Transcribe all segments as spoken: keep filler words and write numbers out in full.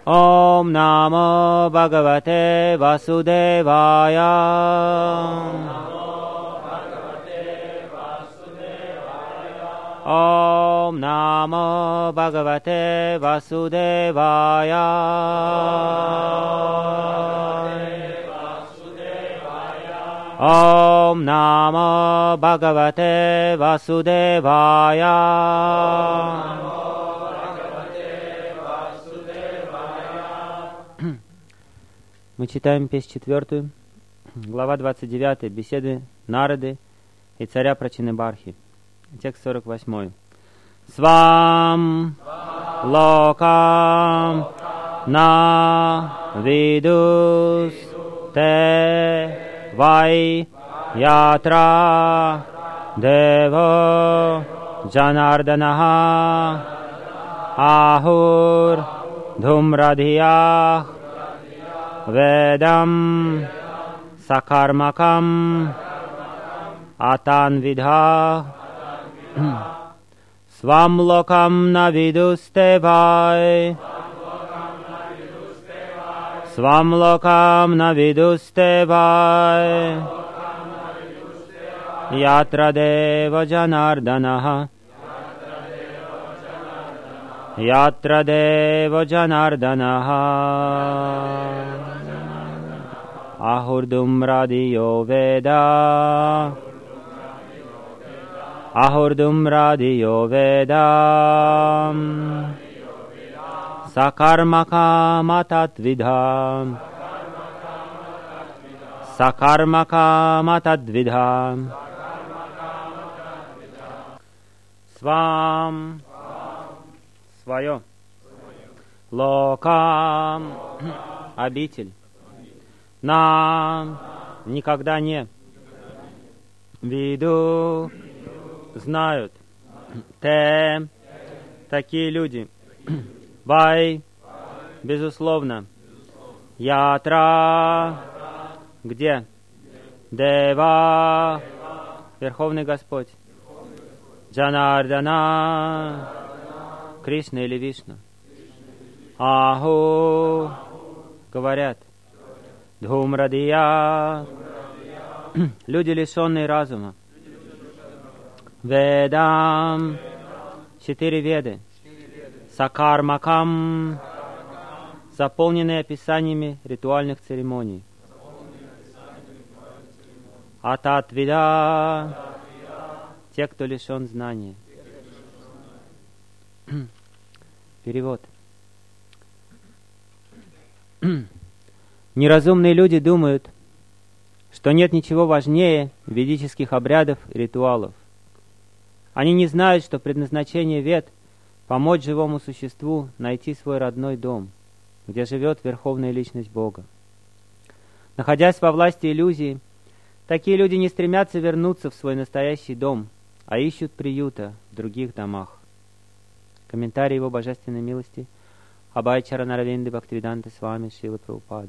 Om Namo Bhagavate Vasudevaya. Om Namo Bhagavate Vasudevaya. Om Namo Bhagavate Vasudevaya. Мы читаем песнь четвертую, глава двадцать девятая, беседы Нарады и царя Прачинабархи. Текст сорок восьмой. Свам локам на видус те вай ятра дево джанарданаха ахур dhumradhiyah ведам сакармакам атанвидха свам локам навидустевай свам локам навидустевай ятра дева джанарданаха ятра дева джанарданаха ahurdumradiyo veda ahurdumradiyo veda sakarmaka matadvidha sakarmaka matadvidha свам свое локам обитель на никогда не виду знают те такие люди вай безусловно ятра где дева Верховный Господь Джанардана Кришна или Вишну аху говорят Dhumradhiya люди, лишенные разума. Ведам четыре веды. Сакармакам заполненные описаниями ритуальных церемоний. Ататвида те, кто лишен знания. Перевод. Неразумные люди думают, что нет ничего важнее ведических обрядов и ритуалов. Они не знают, что предназначение вед — помочь живому существу найти свой родной дом, где живет Верховная Личность Бога. Находясь во власти иллюзии, такие люди не стремятся вернуться в свой настоящий дом, а ищут приюта в других домах. Комментарий Его Божественной милости Абхай Чаранаравинды Бхактивиданта Свами Шрилы Прабхупады.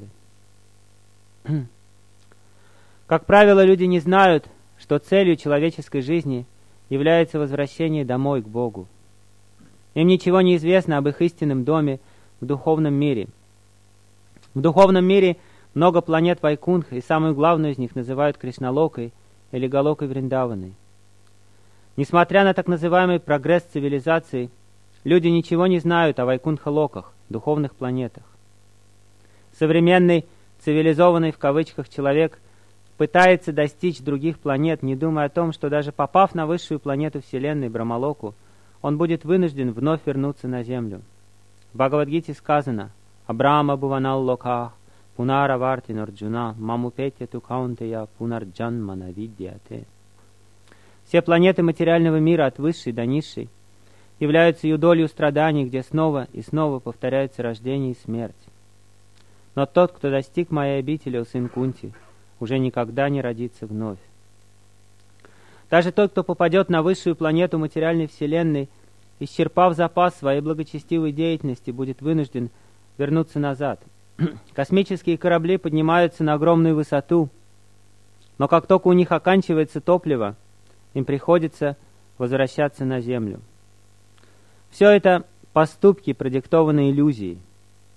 Как правило, люди не знают, что целью человеческой жизни является возвращение домой к Богу. Им ничего не известно об их истинном доме в духовном мире. В духовном мире много планет Вайкунтха, и самую главную из них называют Кришналокой или Галокой Вриндаваной. Несмотря на так называемый прогресс цивилизации, люди ничего не знают о Вайкунтха-локах, духовных планетах. Современный цивилизованный в кавычках человек пытается достичь других планет, не думая о том, что даже попав на высшую планету Вселенной, Брамалоку, он будет вынужден вновь вернуться на Землю. В Бхагавад-гите сказано «Абрама буванал локах, пунара варти нарджуна, мамупетя тукаунтея пунарджанма навидьяте». Все планеты материального мира, от высшей до низшей, являются юдолью страданий, где снова и снова повторяются рождение и смерть. Но тот, кто достиг моей обители, о сын Кунти, уже никогда не родится вновь. Даже тот, кто попадет на высшую планету материальной вселенной, исчерпав запас своей благочестивой деятельности, будет вынужден вернуться назад. Космические корабли поднимаются на огромную высоту, но как только у них оканчивается топливо, им приходится возвращаться на Землю. Все это поступки, продиктованные иллюзией.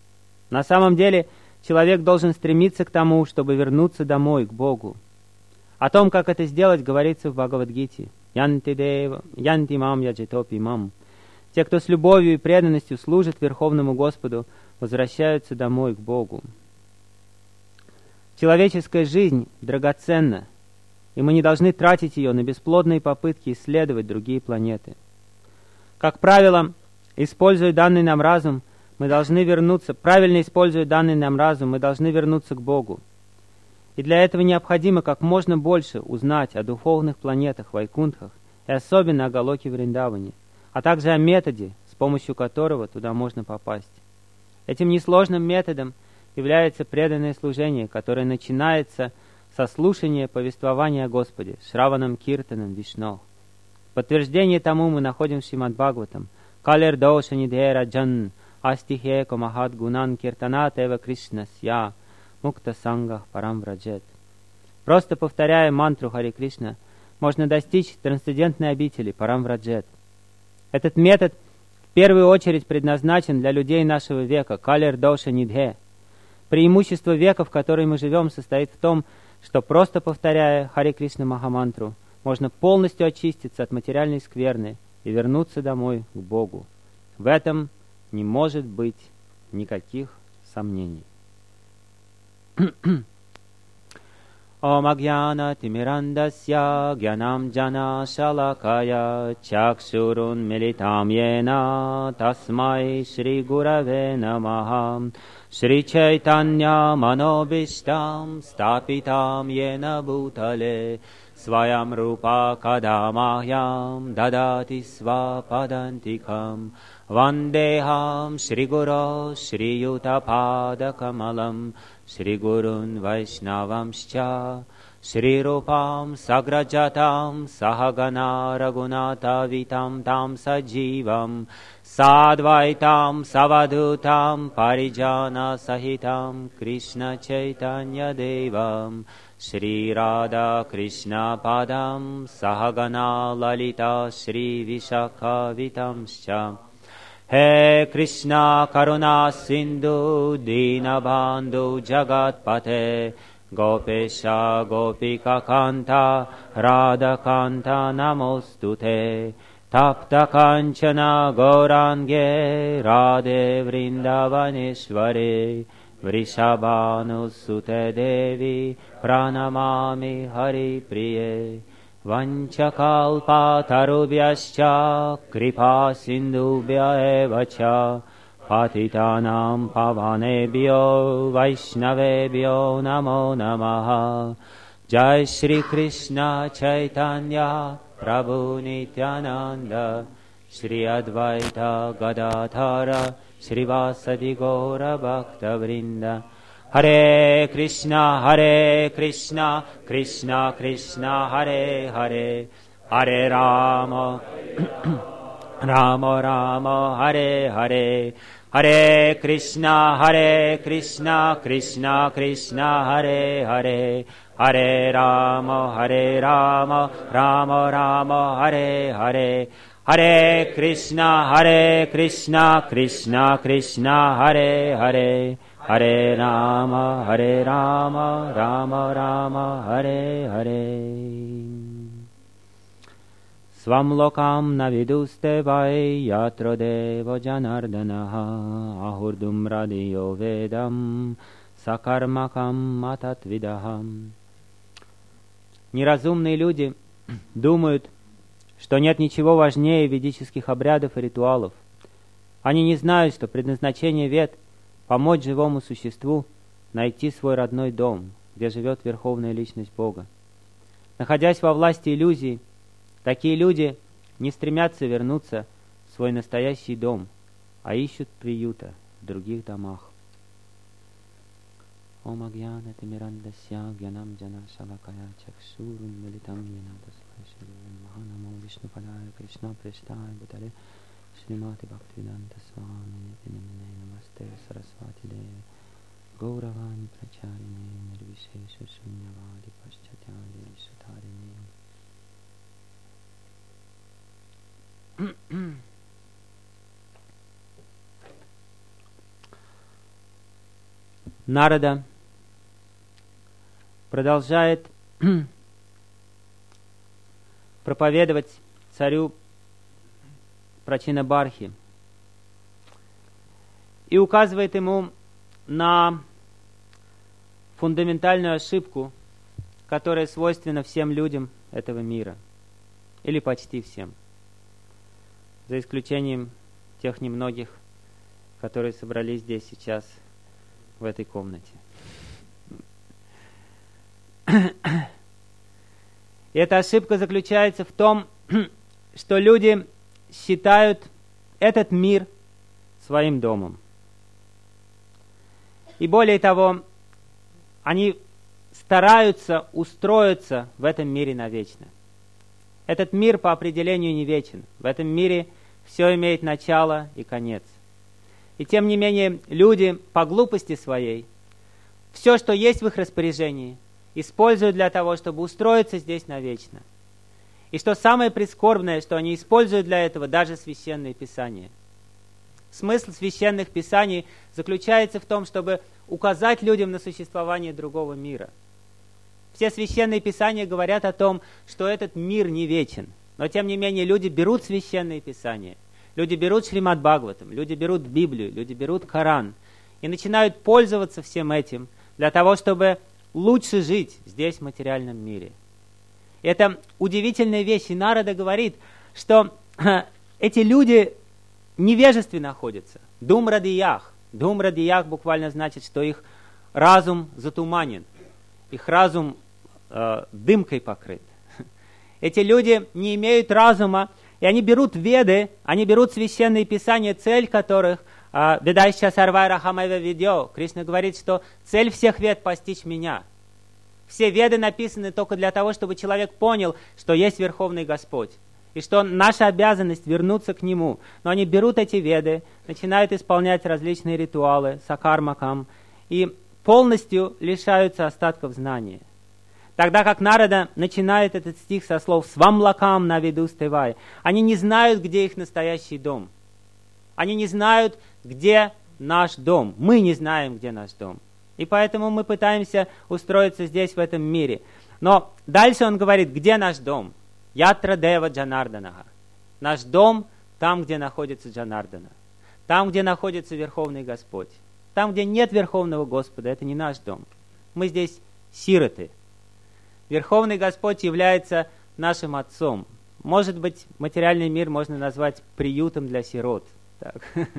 На самом деле, человек должен стремиться к тому, чтобы вернуться домой, к Богу. О том, как это сделать, говорится в Бхагавад-гите. «Янти дева, янти мам яджитопи мам». Те, кто с любовью и преданностью служит Верховному Господу, возвращаются домой, к Богу. Человеческая жизнь драгоценна, и мы не должны тратить ее на бесплодные попытки исследовать другие планеты. Как правило, используя данный нам разум, мы должны вернуться, правильно используя данный нам разум, мы должны вернуться к Богу. И для этого необходимо как можно больше узнать о духовных планетах Вайкунтхах и особенно о Галоке Вриндаване, а также о методе, с помощью которого туда можно попасть. Этим несложным методом является преданное служение, которое начинается со слушания повествования о Господе, Шраванам Киртанам Вишно. Подтверждение тому мы находим в Шримад Бхагаватам. «Калер доша нидхера джан, астихеко махат гунан киртанат эва кришнасья, мукта сангах парам враджет». Просто повторяя мантру Хари Кришна, можно достичь трансцендентной обители парам враджет. Этот метод в первую очередь предназначен для людей нашего века, калер доша нидхе. Преимущество века, в который мы живем, состоит в том, что просто повторяя Хари Кришна Махамантру, можно полностью очиститься от материальной скверны и вернуться домой к Богу. В этом не может быть никаких сомнений. Ом агьяна тимирандасья гьянам джана шалакая чакшурун милитам йена тасмай шри гураве намаха Шри Чайтанья манобиштам стапитам йена бутале Сваям рупа кадамахьям дадати свападантикам Вандехам Шри Гуро Шри Юта Падакамалам Шри Гурун Вайшнавамшча Шри Рупам Саграджатам Сахагана Рагуната Витам Там Садживам Садвайтам Савадутам Париджана Сахитам Кришна Чайтанья Девам Шри Рада Кришна Падам Сахагана Лалита Шри Вишакха Витамшча He Krishna Karuna Sindhu Dina Bandhu Jagat Pate Gopesha Gopika Kanta Radha Kanta Namostute Tapta Kanchana Gaurange Radhe Vrindavaneshware Vrishabhanu Sute Devi Pranamami Hari Priye Vanchakalpa tarubhyascha kripa sindhubhya evacha patitanam pavanebhyo vaishnavebhyo namo namaha Jai Shri Krishna Chaitanya Prabhu Nityananda Shri Advaita Gadadhara Shri Vasadi Gaura Bhakta Vrinda Hare Krishna, Hare Krishna, Krishna Krishna, Hare Hare, Hare Rama, Rama Rama, Hare Hare, Hare Krishna, Hare Krishna, Krishna Krishna, Hare Hare, Hare Rama, Hare Rama, Rama Rama, Hare Hare, Hare Krishna, Hare Krishna, Krishna Krishna, Hare Hare, Hare Rama, Hare Rama, Rama Rama, Hare Hare. Svam lokam naviduste vai yatra deva janardanaha ahurdum radiyo vedam sakarmakam matatvidaham. Неразумные люди думают, что нет ничего важнее ведических обрядов и ритуалов. Они не знают, что предназначение вед — помочь живому существу найти свой родной дом, где живет Верховная Личность Бога. Находясь во власти иллюзий, такие люди не стремятся вернуться в свой настоящий дом, а ищут приюта в других домах. Ом агьяна тимирандасья гьянам джана шалакая чакшурун милитам йена тасмай шри маханамо вишнупадая Кришна прештая бутале Шримати Бхактивиданта Свами Нитинамине Намасте Сарасвати Деве Гауравани Прачарине Нирвишеша Шуньявади Пашчатяди Вишатарине. Нарада продолжает проповедовать царю Прачинабархи и указывает ему на фундаментальную ошибку, которая свойственна всем людям этого мира, или почти всем, за исключением тех немногих, которые собрались здесь сейчас, в этой комнате. И эта ошибка заключается в том, что люди считают этот мир своим домом. И более того, они стараются устроиться в этом мире навечно. Этот мир по определению не вечен. В этом мире все имеет начало и конец. И тем не менее, люди по глупости своей все, что есть в их распоряжении, используют для того, чтобы устроиться здесь навечно. И что самое прискорбное, что они используют для этого даже священные писания. Смысл священных писаний заключается в том, чтобы указать людям на существование другого мира. Все священные писания говорят о том, что этот мир не вечен. Но тем не менее люди берут священные писания, люди берут Шримад Бхагаватам, люди берут Библию, люди берут Коран и начинают пользоваться всем этим для того, чтобы лучше жить здесь, в материальном мире. Это удивительная вещь. И Нарада говорит, что эти люди невежественно находятся. Дум радиях. Дум радиях буквально значит, что их разум затуманен, их разум э, дымкой покрыт. Эти люди не имеют разума, и они берут веды, они берут священные писания, цель которых «Ведайща сарвайра хамайва видео». Кришна говорит, что цель всех вед – постичь меня. Все веды написаны только для того, чтобы человек понял, что есть Верховный Господь, и что наша обязанность вернуться к Нему. Но они берут эти веды, начинают исполнять различные ритуалы, сакармакам, и полностью лишаются остатков знания. Тогда как Нарада начинает этот стих со слов «Свамлакам навидустевай». Они не знают, где их настоящий дом. Они не знают, где наш дом. Мы не знаем, где наш дом. И поэтому мы пытаемся устроиться здесь, в этом мире. Но дальше он говорит, где наш дом? Ятра дева Джанарданаха. Наш дом там, где находится Джанардана. Там, где находится Верховный Господь. Там, где нет Верховного Господа, это не наш дом. Мы здесь сироты. Верховный Господь является нашим отцом. Может быть, материальный мир можно назвать приютом для сирот. Так.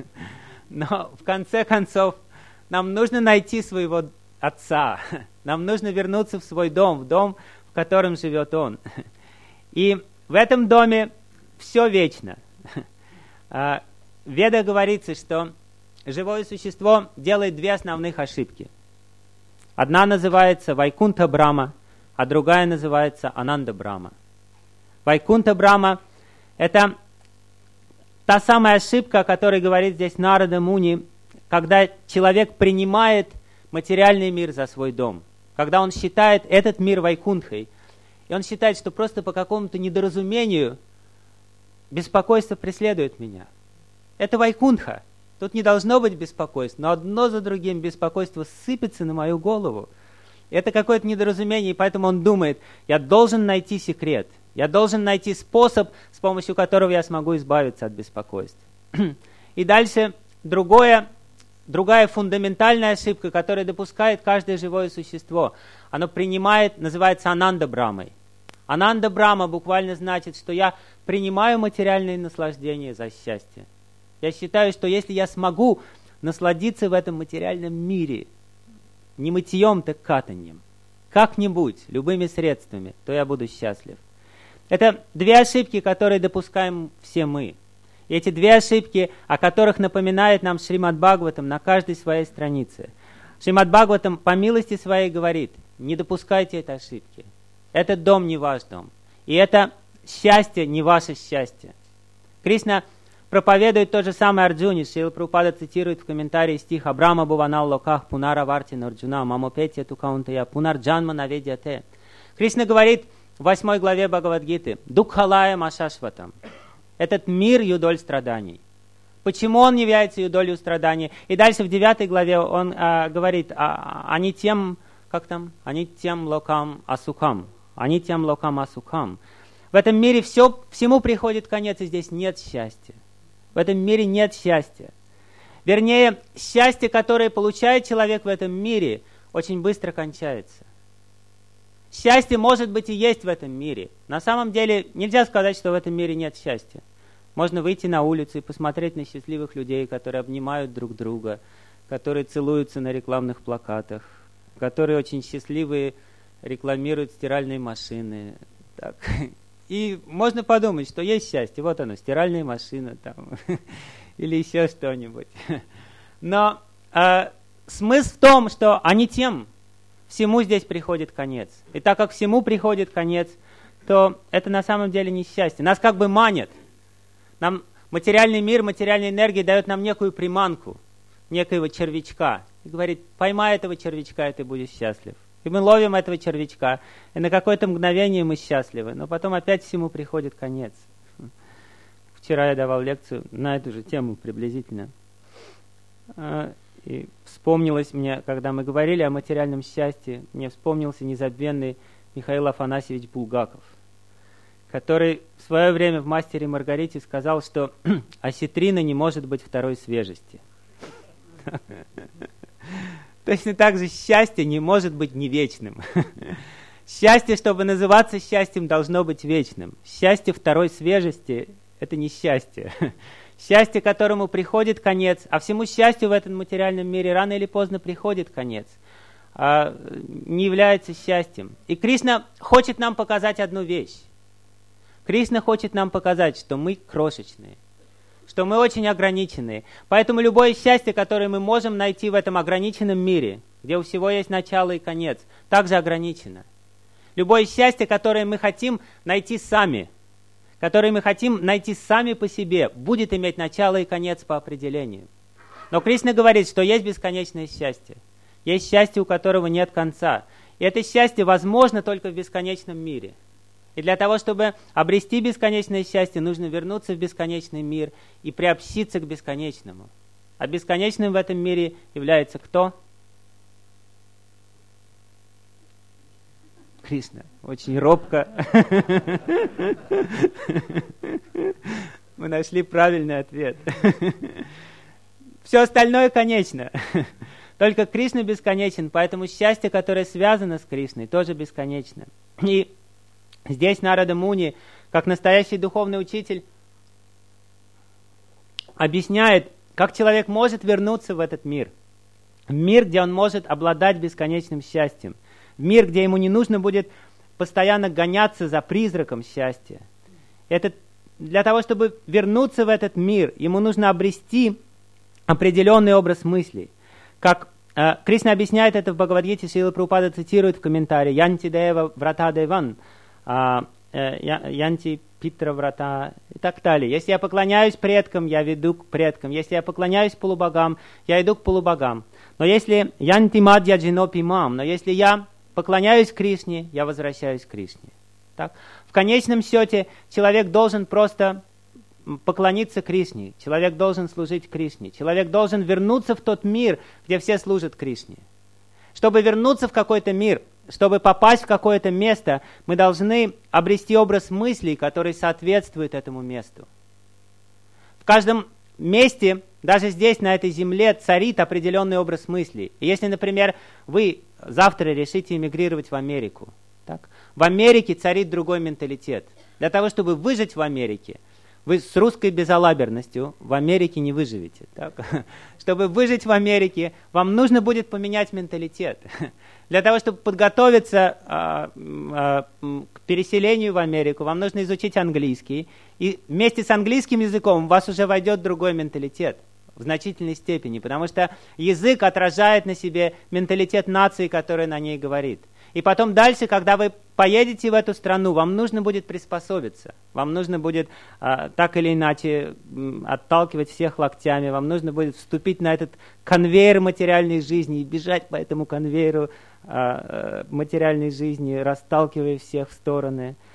Но в конце концов, нам нужно найти своего отца. Нам нужно вернуться в свой дом, в дом, в котором живет он. И в этом доме все вечно. В Ведах говорится, что живое существо делает две основных ошибки. Одна называется Вайкунта Брама, а другая называется Ананда Брама. Вайкунта Брама – это та самая ошибка, о которой говорит здесь Нарада Муни, когда человек принимает материальный мир за свой дом, когда он считает этот мир Вайкунтхой, и он считает, что просто по какому-то недоразумению беспокойство преследует меня. Это Вайкунтха. Тут не должно быть беспокойств, но одно за другим беспокойство сыпется на мою голову. Это какое-то недоразумение, и поэтому он думает, я должен найти секрет, я должен найти способ, с помощью которого я смогу избавиться от беспокойств. И дальше другое, другая фундаментальная ошибка, которую допускает каждое живое существо. Оно принимает, называется Ананда Брамой. Ананда Брама буквально значит, что я принимаю материальные наслаждения за счастье. Я считаю, что если я смогу насладиться в этом материальном мире, не мытьем, так катаньем, как-нибудь, любыми средствами, то я буду счастлив. Это две ошибки, которые допускаем все мы. И эти две ошибки, о которых напоминает нам Шримад Бхагаватам на каждой своей странице. Шримад Бхагаватам по милости своей говорит, не допускайте этой ошибки. Этот дом не ваш дом. И это счастье не ваше счастье. Кришна проповедует то же самое Арджуне. Шрила Прабхупада цитирует в комментарии стих «Абрама буванал локах пунара вартин арджуна мамопетя тукаунтая пунар джанма наведяте». Кришна говорит в восьмой главе Бхагавад-гиты «Дукхалая машашватам». Этот мир юдоль страданий. почему он является ее долей страдания. И дальше в девятой главе он а, говорит, а, они тем, как там, они тем локам асукам, они тем локам асукам. В этом мире все, всему приходит конец, и здесь нет счастья. В этом мире нет счастья. Вернее, счастье, которое получает человек в этом мире, очень быстро кончается. Счастье, может быть, и есть в этом мире. На самом деле, нельзя сказать, что в этом мире нет счастья. Можно выйти на улицу и посмотреть на счастливых людей, которые обнимают друг друга, которые целуются на рекламных плакатах, которые очень счастливые рекламируют стиральные машины. Так. И можно подумать, что есть счастье. Вот оно, стиральная машина там, или еще что-нибудь. Но э, смысл в том, что они тем, всему здесь приходит конец. И так как всему приходит конец, то это на самом деле не счастье. Нас как бы манят. Нам материальный мир, материальная энергия дает нам некую приманку, некоего червячка. И говорит, поймай этого червячка, и ты будешь счастлив. И мы ловим этого червячка, и на какое-то мгновение мы счастливы, но потом опять всему приходит конец. Вчера я давал лекцию на эту же тему приблизительно. И вспомнилось мне, когда мы говорили о материальном счастье, мне вспомнился незабвенный Михаил Афанасьевич Булгаков, который в свое время в «Мастере и Маргарите» сказал, что осетрина не может быть второй свежести. Точно так же счастье не может быть не вечным. Счастье, чтобы называться счастьем, должно быть вечным. Счастье второй свежести – это не счастье. Счастье, которому приходит конец, а всему счастью в этом материальном мире рано или поздно приходит конец, не является счастьем. И Кришна хочет нам показать одну вещь. Кришна хочет нам показать, что мы крошечные, что мы очень ограниченные. Поэтому любое счастье, которое мы можем найти в этом ограниченном мире, где у всего есть начало и конец, также ограничено. Любое счастье, которое мы хотим найти сами, которое мы хотим найти сами по себе, будет иметь начало и конец по определению. Но Кришна говорит, что есть бесконечное счастье. Есть счастье, у которого нет конца. И это счастье возможно только в бесконечном мире. И для того, чтобы обрести бесконечное счастье, нужно вернуться в бесконечный мир и приобщиться к бесконечному. А бесконечным в этом мире является кто? Кришна. Очень робко. Мы нашли правильный ответ. Все остальное конечно. Только Кришна бесконечен, поэтому счастье, которое связано с Кришной, тоже бесконечно. И здесь Нарада Муни, как настоящий духовный учитель, объясняет, как человек может вернуться в этот мир. В мир, где он может обладать бесконечным счастьем. В мир, где ему не нужно будет постоянно гоняться за призраком счастья. Это для того, чтобы вернуться в этот мир, ему нужно обрести определенный образ мыслей. Как э, Кришна объясняет это в Бхагавад-гите, Шрила Прабхупада цитирует в комментарии «Янти дева врата деван», «Янти питра врата» и так далее. Если я поклоняюсь предкам, я веду к предкам. Если я поклоняюсь полубогам, я иду к полубогам. Но если «Янти мадья джинопи мам», но если я поклоняюсь Кришне, я возвращаюсь к Кришне. Так? В конечном счете человек должен просто поклониться Кришне, человек должен служить Кришне, человек должен вернуться в тот мир, где все служат Кришне. Чтобы вернуться в какой-то мир, чтобы попасть в какое-то место, мы должны обрести образ мыслей, который соответствует этому месту. В каждом месте, даже здесь, на этой земле, царит определенный образ мыслей. И если, например, вы завтра решите эмигрировать в Америку, так? В Америке царит другой менталитет. Для того, чтобы выжить в Америке, вы с русской безалаберностью в Америке не выживете. Так? Чтобы выжить в Америке, вам нужно будет поменять менталитет. Для того, чтобы подготовиться а, а, к переселению в Америку, вам нужно изучить английский. И вместе с английским языком у вас уже войдет другой менталитет в значительной степени, потому что язык отражает на себе менталитет нации, которая на ней говорит. И потом дальше, когда вы поедете в эту страну, вам нужно будет приспособиться. Вам нужно будет а, так или иначе м, отталкивать всех локтями. Вам нужно будет вступить на этот конвейер материальной жизни и бежать по этому конвейеру а, а, материальной жизни, расталкивая всех в стороны.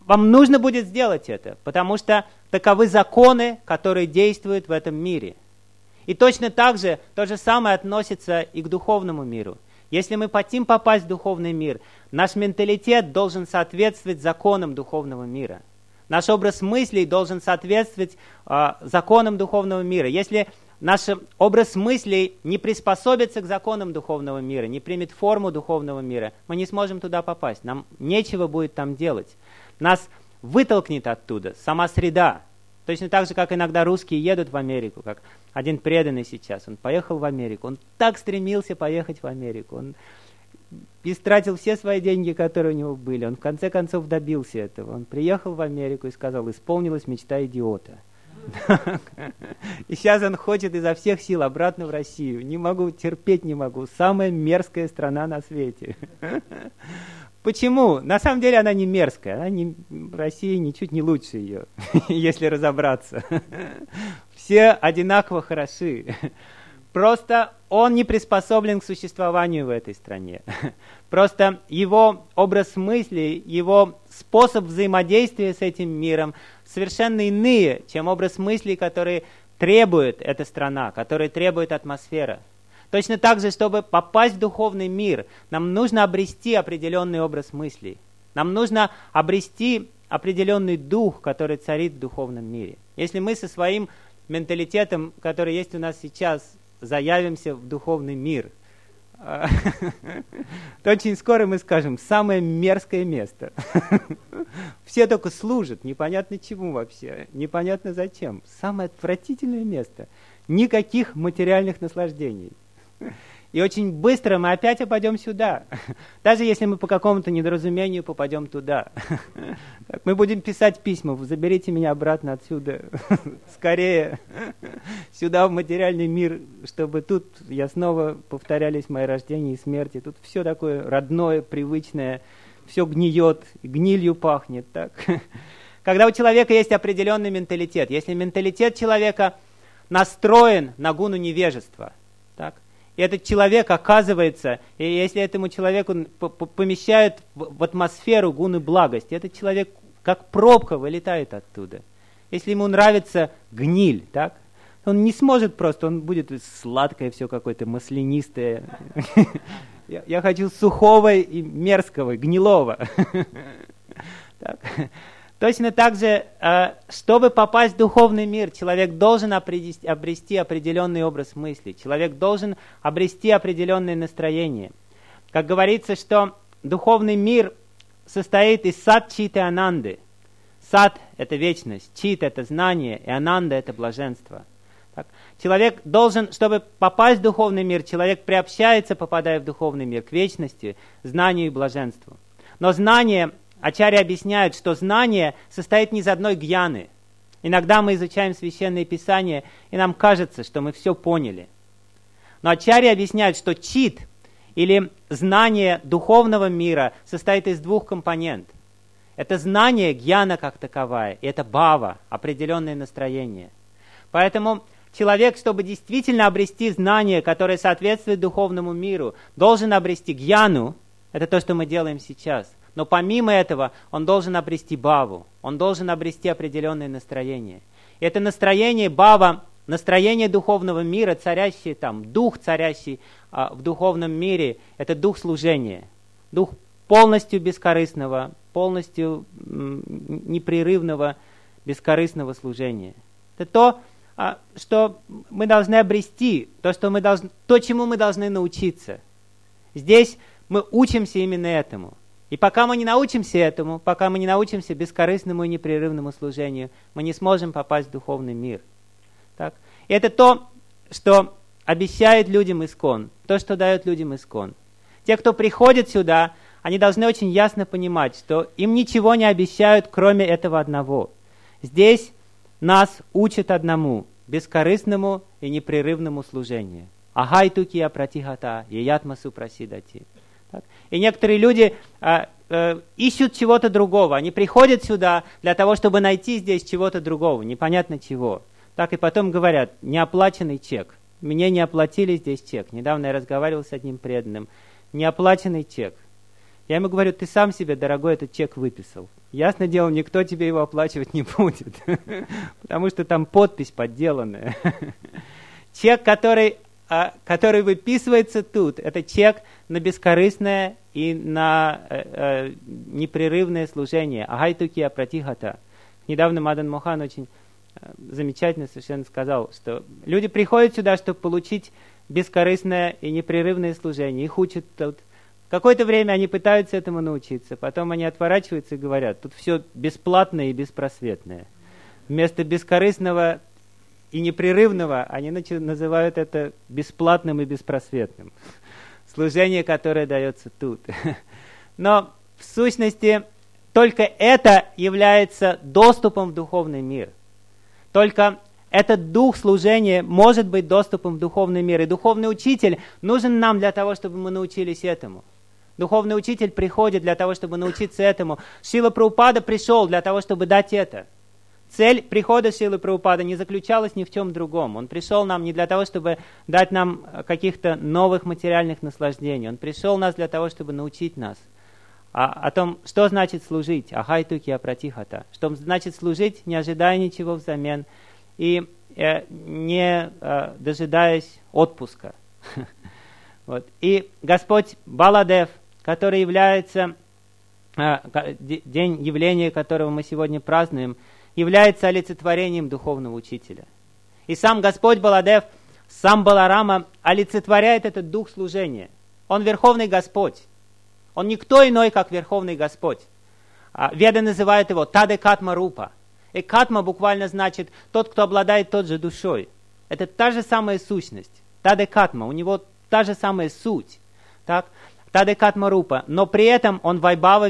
вам нужно будет сделать это, потому что таковы законы, которые действуют в этом мире. И точно так же то же самое относится и к духовному миру. Если мы хотим попасть в духовный мир, наш менталитет должен соответствовать законам духовного мира. Наш образ мыслей должен соответствовать э, законам духовного мира. Если наш образ мыслей не приспособится к законам духовного мира, не примет форму духовного мира, мы не сможем туда попасть. Нам нечего будет там делать. Нас вытолкнет оттуда сама среда. Точно так же, как иногда русские едут в Америку, как один преданный сейчас. Он поехал в Америку. Он так стремился поехать в Америку. Он истратил все свои деньги, которые у него были. Он в конце концов добился этого. Он приехал в Америку и сказал: исполнилась мечта идиота. И сейчас он хочет изо всех сил обратно в Россию. Не могу, терпеть не могу. Самая мерзкая страна на свете. Почему? На самом деле она не мерзкая. Она не, Россия ничуть не лучше ее, если разобраться. Все одинаково хороши. Просто он не приспособлен к существованию в этой стране. Просто его образ мысли, его способ взаимодействия с этим миром совершенно иные, чем образ мыслей, которые требует эта страна, которые требует атмосфера. Точно так же, чтобы попасть в духовный мир, нам нужно обрести определенный образ мыслей. Нам нужно обрести определенный дух, который царит в духовном мире. Если мы со своим менталитетом, который есть у нас сейчас, заявимся в духовный мир, то очень скоро мы скажем: самое мерзкое место. Все только служат, непонятно чему вообще, непонятно зачем. Самое отвратительное место. Никаких материальных наслаждений. И очень быстро мы опять попадем сюда. Даже если мы по какому-то недоразумению попадем туда. Так, мы будем писать письма: заберите меня обратно отсюда. Скорее. Сюда, в материальный мир, чтобы тут я снова повторялись мои рождения и смерти. Тут все такое родное, привычное. Все гниет, гнилью пахнет. Так? Когда у человека есть определенный менталитет, если менталитет человека настроен на гуну невежества, так? И этот человек оказывается, и если этому человеку помещают в атмосферу гуны благости, этот человек как пробка вылетает оттуда. Если ему нравится гниль, так, он не сможет просто, он будет сладкое все какое-то, маслянистое. Я хочу сухого и мерзкого, гнилого. Точно так же, чтобы попасть в духовный мир, человек должен обрести определенный образ мысли, человек должен обрести определенное настроение. Как говорится, что духовный мир состоит из сат, читы, ананды. Сат – это вечность, чит – это знание, и ананда – это блаженство. Так. Человек должен, чтобы попасть в духовный мир, человек приобщается, попадая в духовный мир, к вечности, знанию и блаженству. Но знание... Ачарья объясняет, что знание состоит не из одной гьяны. Иногда мы изучаем Священное Писание, и нам кажется, что мы все поняли. Но Ачарья объясняет, что чит, или знание духовного мира, состоит из двух компонентов. Это знание, гьяна как таковая, и это бхава, определенное настроение. Поэтому человек, чтобы действительно обрести знание, которое соответствует духовному миру, должен обрести гьяну, это то, что мы делаем сейчас. Но помимо этого он должен обрести бхаву, он должен обрести определенное настроение. И это настроение бхава, настроение духовного мира, царящий там, дух, царящий а, в духовном мире, это дух служения, дух полностью бескорыстного, полностью м, непрерывного, бескорыстного служения. Это то, а, что мы должны обрести, то, что мы должны, то, чему мы должны научиться. Здесь мы учимся именно этому. И пока мы не научимся этому, пока мы не научимся бескорыстному и непрерывному служению, мы не сможем попасть в духовный мир. Так? И это то, что обещает людям Искон, то, что дает людям Искон. Те, кто приходит сюда, они должны очень ясно понимать, что им ничего не обещают, кроме этого одного. Здесь нас учат одному, бескорыстному и непрерывному служению. Ахайтукия пратихата, еятмасу прасидати. Так? И некоторые люди а, а, ищут чего-то другого. Они приходят сюда для того, чтобы найти здесь чего-то другого, непонятно чего. Так и потом говорят: неоплаченный чек. Мне не оплатили здесь чек. Недавно я разговаривал с одним преданным. Неоплаченный чек. Я ему говорю, ты сам себе, дорогой, этот чек выписал. Ясно дело, никто тебе его оплачивать не будет, потому что там подпись подделанная. Чек, который, который выписывается тут, это чек на бескорыстное и на э, э, непрерывное служение. Агайтуки апратихата. Недавно Мадан Мохан очень э, замечательно совершенно сказал, что люди приходят сюда, чтобы получить бескорыстное и непрерывное служение. Их учат тут. Какое-то время они пытаются этому научиться, потом они отворачиваются и говорят, тут все бесплатное и беспросветное. Вместо бескорыстного и непрерывного они называют это бесплатным и беспросветным. Служение, которое дается тут. Но в сущности только это является доступом в духовный мир. Только этот дух служения может быть доступом в духовный мир. И духовный учитель нужен нам для того, чтобы мы научились этому. Духовный учитель приходит для того, чтобы научиться этому. Шрила Прабхупада пришел для того, чтобы дать это. Цель прихода Шрилы Прабхупады не заключалась ни в чем другом. Он пришел нам не для того, чтобы дать нам каких-то новых материальных наслаждений. Он пришел нас для того, чтобы научить нас о, о том, что значит служить. Ахайтуки апратихата. Что значит служить, не ожидая ничего взамен и э, не э, дожидаясь отпуска. Вот. И Господь Баладев, который является, э, день явления которого мы сегодня празднуем, является олицетворением духовного учителя. И сам Господь Баладев, сам Баларама олицетворяет этот дух служения. Он Верховный Господь. Он никто иной, как Верховный Господь. Веды называют его Тадекатма Рупа. И Катма буквально значит тот, кто обладает тот же душой. Это та же самая сущность. Тадекатма, у него та же самая суть. Так? Тадекатма Рупа. Но при этом он Вайбава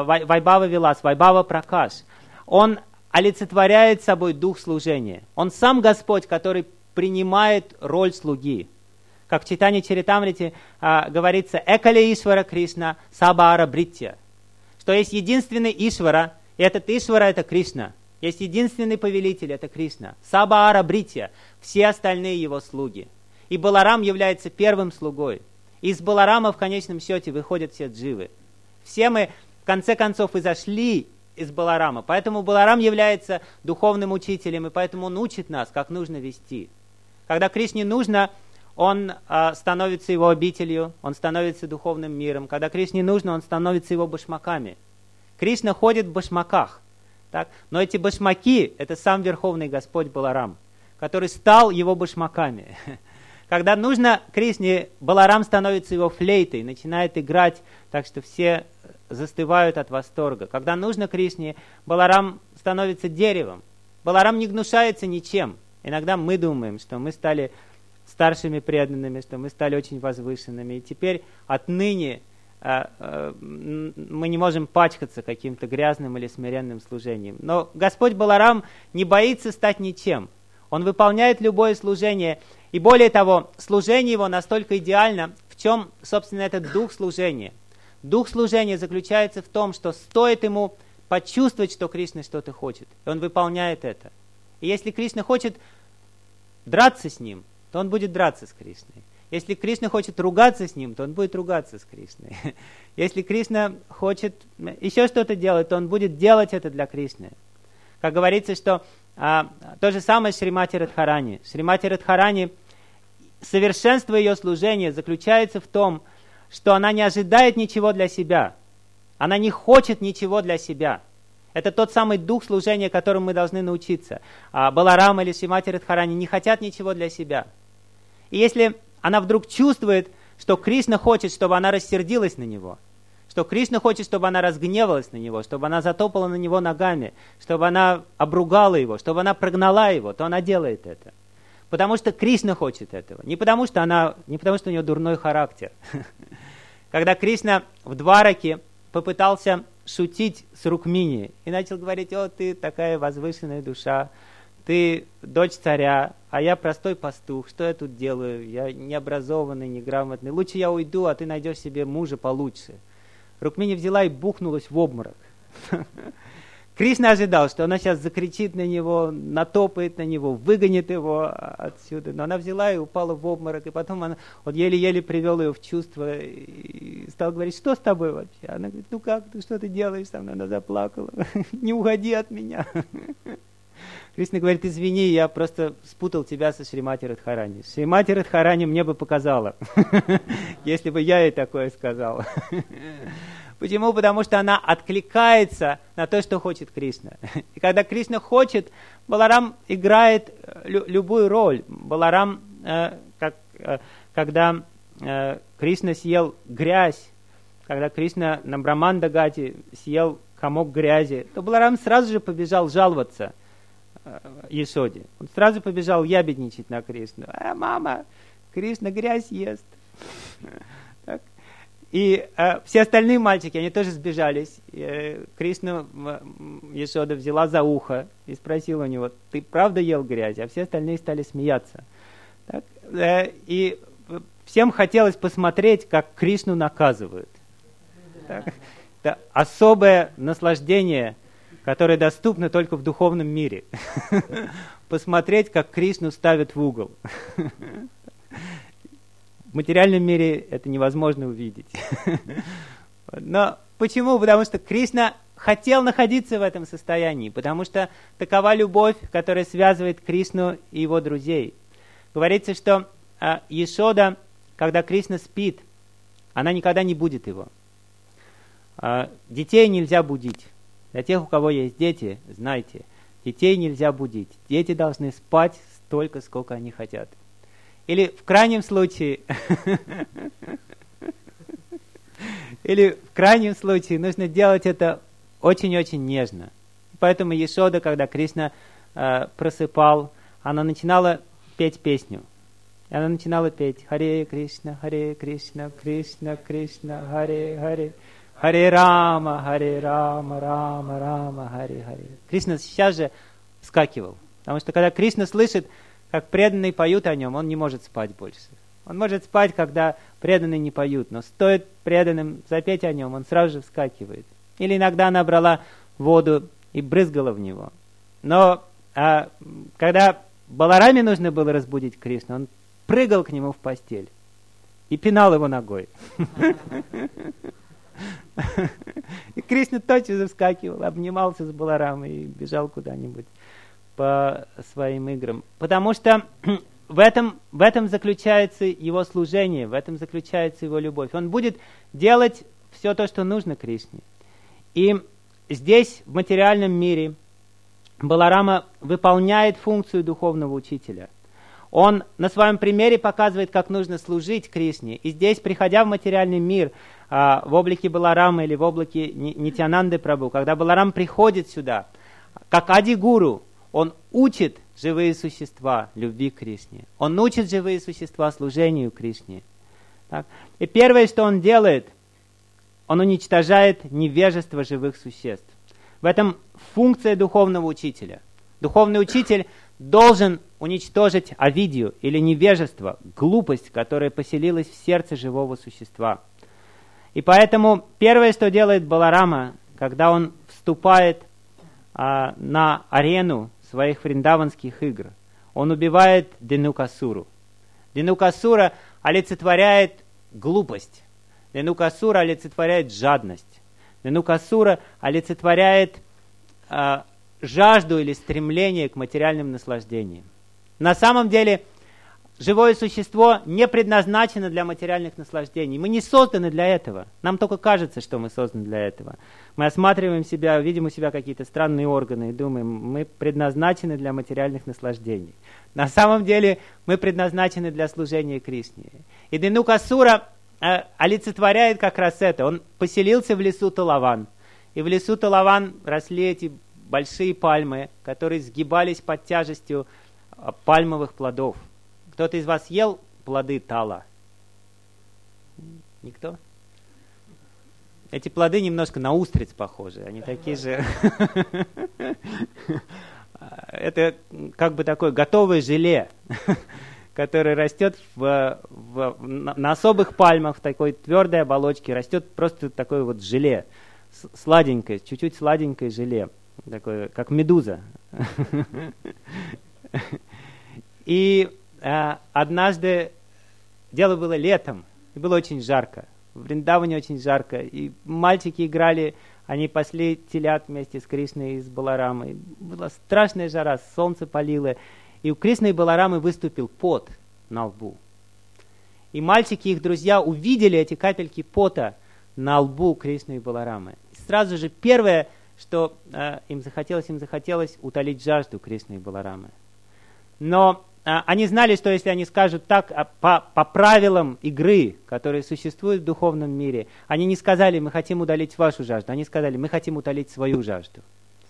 Вилас, Вайбава Пракаш. Он олицетворяет собой дух служения. Он сам Господь, который принимает роль слуги. Как в Чайтанья Чаритамрите а, говорится, «Экале Ишвара Кришна Сабара Бритья», что есть единственный Ишвара, и этот Ишвара – это Кришна. Есть единственный повелитель – это Кришна. Сабара Бритья, все остальные его слуги. И Баларам является первым слугой. Из Баларама в конечном счете выходят все дживы. Все мы, в конце концов, и зашли из Баларама. Поэтому Баларам является духовным учителем, и поэтому он учит нас, как нужно вести. Когда Кришне нужно, он э, становится его обителью, он становится духовным миром. Когда Кришне нужно, он становится его башмаками. Кришна ходит в башмаках. Так? Но эти башмаки – это сам Верховный Господь Баларам, который стал его башмаками. Когда нужно Кришне, Баларам становится его флейтой, начинает играть, так что все застывают от восторга. Когда нужно Кришне, Баларам становится деревом. Баларам не гнушается ничем. Иногда мы думаем, что мы стали старшими преданными, что мы стали очень возвышенными. И теперь отныне э, э, мы не можем пачкаться каким-то грязным или смиренным служением. Но Господь Баларам не боится стать ничем. Он выполняет любое служение. И более того, служение его настолько идеально, в чем, собственно, этот дух служения. Дух служения заключается в том, что стоит ему почувствовать, что Кришна что-то хочет, и он выполняет это. И если Кришна хочет драться с ним, то он будет драться с Кришной. Если Кришна хочет ругаться с ним, то он будет ругаться с Кришной. Если Кришна хочет еще что-то делать, то он будет делать это для Кришны. Как говорится, что а, то же самое с Шримати Радхарани. Шримати Радхарани, совершенство ее служения заключается в том, что она не ожидает ничего для себя. Она не хочет ничего для себя. Это тот самый дух служения, которому мы должны научиться. А Баларам или Шримати Радхарани не хотят ничего для себя. И если она вдруг чувствует, что Кришна хочет, чтобы она рассердилась на него, что Кришна хочет, чтобы она разгневалась на него, чтобы она затопала на него ногами, чтобы она обругала его, чтобы она прогнала его, то она делает это. Потому что Кришна хочет этого. Не потому, что она, не потому, что у нее дурной характер. Когда Кришна в Двараке попытался шутить с Рукмини и начал говорить: «О, ты такая возвышенная душа, ты дочь царя, а я простой пастух, что я тут делаю? Я необразованный, неграмотный. Лучше я уйду, а ты найдешь себе мужа получше». Рукмини взяла и бухнулась в обморок. Кришна ожидал, что она сейчас закричит на него, натопает на него, выгонит его отсюда. Но она взяла и упала в обморок. И потом он вот еле-еле привел ее в чувство и стал говорить: что с тобой вообще? Она говорит: ну как ты, что ты делаешь со мной? Она заплакала. Не уходи от меня. Кришна говорит: извини, я просто спутал тебя со Шримати Радхарани. Шримати Радхарани мне бы показала, если бы я ей такое сказал. Почему? Потому что она откликается на то, что хочет Кришна. И когда Кришна хочет, Баларам играет лю- любую роль. Баларам, э, как, э, когда э, Кришна съел грязь, когда Кришна на Брамандагате съел комок грязи, то Баларам сразу же побежал жаловаться э, Яшоде. Он сразу побежал ябедничать на Кришну. А, мама, Кришна грязь ест. И э, все остальные мальчики, они тоже сбежались. Э, Кришну э, Яшода взяла за ухо и спросила у него: ты правда ел грязь? А все остальные стали смеяться. Так? Э, и всем хотелось посмотреть, как Кришну наказывают. Так? Это особое наслаждение, которое доступно только в духовном мире. Посмотреть, как Кришну ставят в угол. В материальном мире это невозможно увидеть. Но почему? Потому что Кришна хотел находиться в этом состоянии, потому что такова любовь, которая связывает Кришну и его друзей. Говорится, что а, Яшода, когда Кришна спит, она никогда не будет его. А, детей нельзя будить. Для тех, у кого есть дети, знайте, детей нельзя будить. Дети должны спать столько, сколько они хотят. Или в крайнем случае, или в крайнем случае нужно делать это очень-очень нежно. Поэтому Яшода, когда Кришна э, просыпал, она начинала петь песню. И она начинала петь: Харе Кришна, Харе Кришна, Кришна Кришна, Харе Харе, Харе Рама, Харе Рама, Рама Рама, Харе Харе. Кришна сейчас же вскакивал. Потому что когда Кришна слышит, как преданные поют о нем, он не может спать больше. Он может спать, когда преданные не поют, но стоит преданным запеть о нем, он сразу же вскакивает. Или иногда она брала воду и брызгала в него. Но а, когда Балараме нужно было разбудить Кришну, он прыгал к нему в постель и пинал его ногой. И Кришна тотчас же вскакивал, обнимался с Баларамой и бежал куда-нибудь по своим играм. Потому что в этом, в этом заключается его служение, в этом заключается его любовь. Он будет делать все то, что нужно Кришне. И здесь, в материальном мире, Баларама выполняет функцию духовного учителя. Он на своем примере показывает, как нужно служить Кришне. И здесь, приходя в материальный мир, в облике Баларама или в облике Нитьянанды Прабху, когда Баларам приходит сюда, как Ади-гуру, он учит живые существа любви к Кришне. Он учит живые существа служению Кришне. Так? И первое, что он делает, он уничтожает невежество живых существ. В этом функция духовного учителя. Духовный учитель должен уничтожить авидию или невежество, глупость, которая поселилась в сердце живого существа. И поэтому первое, что делает Баларама, когда он вступает а, на арену своих вриндаванских игр, он убивает Денукасуру. Денукасура олицетворяет глупость. Денукасура олицетворяет жадность. Денукасура олицетворяет э, жажду или стремление к материальным наслаждениям. На самом деле, живое существо не предназначено для материальных наслаждений. Мы не созданы для этого. Нам только кажется, что мы созданы для этого. Мы осматриваем себя, видим у себя какие-то странные органы и думаем, мы предназначены для материальных наслаждений. На самом деле мы предназначены для служения Кришне. И Денукасура э, олицетворяет как раз это. Он поселился в лесу Талаван. И в лесу Талаван росли эти большие пальмы, которые сгибались под тяжестью э, пальмовых плодов. Кто-то из вас ел плоды тала? Никто? Эти плоды немножко на устриц похожи. Они такие же... Это как бы такое готовое желе, которое растет в, в, на особых пальмах, в такой твердой оболочке. Растет просто такое вот желе, сладенькое, чуть-чуть сладенькое желе. такой, как медуза. И э, однажды, дело было летом, и было очень жарко. В Вриндаване очень жарко. И мальчики играли, они пасли телят вместе с Кришной и с Баларамой. Была страшная жара, солнце палило. И у Кришны и Баларамы выступил пот на лбу. И мальчики и их друзья увидели эти капельки пота на лбу Кришны и Баларамы. И сразу же первое, что э, им захотелось, им захотелось утолить жажду Кришны и Баларамы. Но э, они знали, что если они скажут так а, по, по правилам игры, которые существуют в духовном мире, они не сказали, мы хотим удалить вашу жажду, они сказали, мы хотим утолить свою жажду.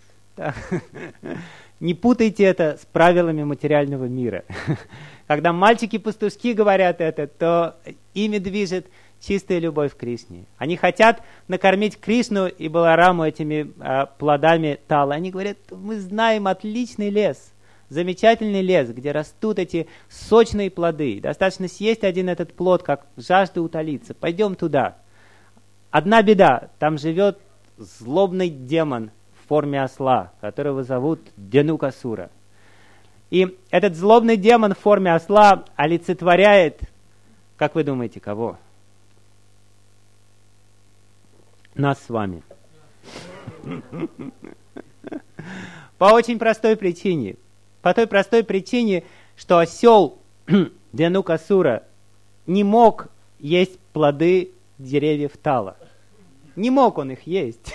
Не путайте это с правилами материального мира. Когда мальчики-пастушки говорят это, то ими движет чистая любовь к Кришне. Они хотят накормить Кришну и Балараму этими а, плодами тала. Они говорят, мы знаем отличный лес, замечательный лес, где растут эти сочные плоды. Достаточно съесть один этот плод, как жажда утолиться. Пойдем туда. Одна беда, там живет злобный демон в форме осла, которого зовут Денукасура. И этот злобный демон в форме осла олицетворяет, как вы думаете, кого? Нас с вами. По очень простой причине. По той простой причине, что осел Денукасура не мог есть плоды деревьев тала. Не мог он их есть.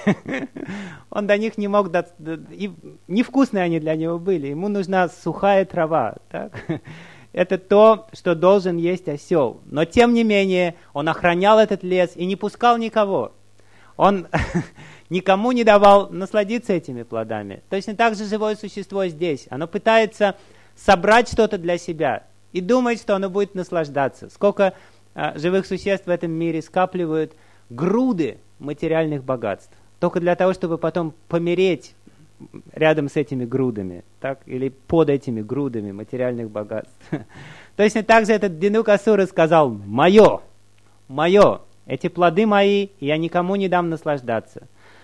Он до них не мог... До... И невкусные они для него были. Ему нужна сухая трава. Так? Это то, что должен есть осел. Но тем не менее, он охранял этот лес и не пускал никого. Он никому не давал насладиться этими плодами. Точно так же живое существо здесь. Оно пытается собрать что-то для себя и думает, что оно будет наслаждаться. Сколько а, живых существ в этом мире скапливают груды материальных богатств. Только для того, чтобы потом помереть рядом с этими грудами, так? Или под этими грудами материальных богатств. Точно так же этот Денукасура сказал, «Мое, мое, эти плоды мои, и я никому не дам наслаждаться».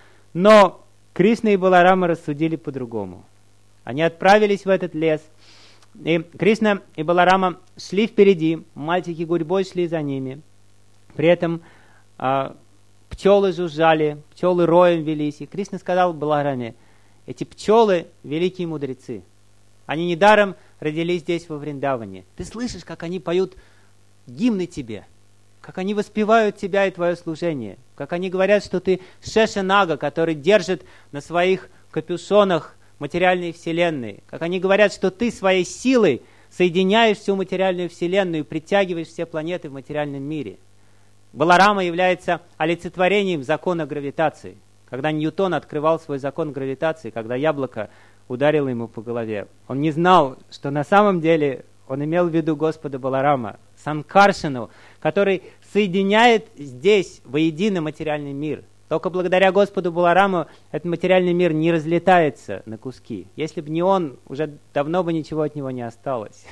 Но Кришна и Баларама рассудили по-другому. Они отправились в этот лес, и Кришна и Баларама шли впереди, мальчики гурьбой шли за ними. При этом а, пчелы жужжали, пчелы роем велись. И Кришна сказал Балараме, эти пчелы — великие мудрецы. Они недаром родились здесь, во Вриндаване. Ты слышишь, как они поют гимны тебе, как они воспевают тебя и твое служение, как они говорят, что ты Шешанага, который держит на своих капюшонах материальные вселенные, как они говорят, что ты своей силой соединяешь всю материальную вселенную и притягиваешь все планеты в материальном мире. Баларама является олицетворением закона гравитации. Когда Ньютон открывал свой закон гравитации, когда яблоко ударило ему по голове, он не знал, что на самом деле он имел в виду Господа Баларама, Санкаршину, который соединяет здесь воедино материальный мир. Только благодаря Господу Балараму этот материальный мир не разлетается на куски. Если бы не он, уже давно бы ничего от него не осталось.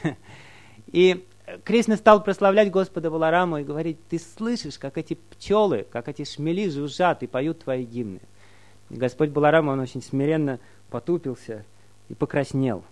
И Кришна стал прославлять Господа Балараму и говорить, ты слышишь, как эти пчелы, как эти шмели жужжат и поют твои гимны. И Господь Баларама, он очень смиренно потупился и покраснел,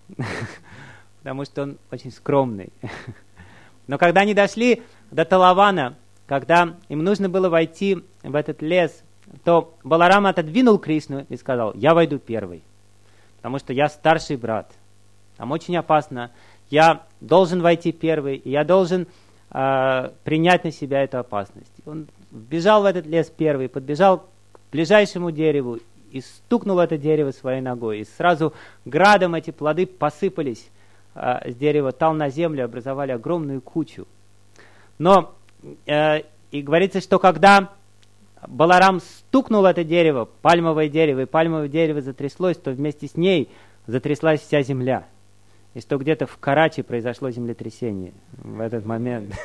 потому что он очень скромный. Но когда они дошли до Талавана, когда им нужно было войти в этот лес, то Баларама отодвинул Кришну и сказал, я войду первый, потому что я старший брат. Там очень опасно. Я должен войти первый, и я должен э, принять на себя эту опасность. Он бежал в этот лес первый, подбежал к ближайшему дереву и стукнул это дерево своей ногой. И сразу градом эти плоды посыпались э, с дерева, тал на землю, образовали огромную кучу. Но э, и говорится, что когда Баларам стукнул это дерево, пальмовое дерево, и пальмовое дерево затряслось, то вместе с ней затряслась вся земля. И что где-то в Карачи произошло землетрясение в этот момент.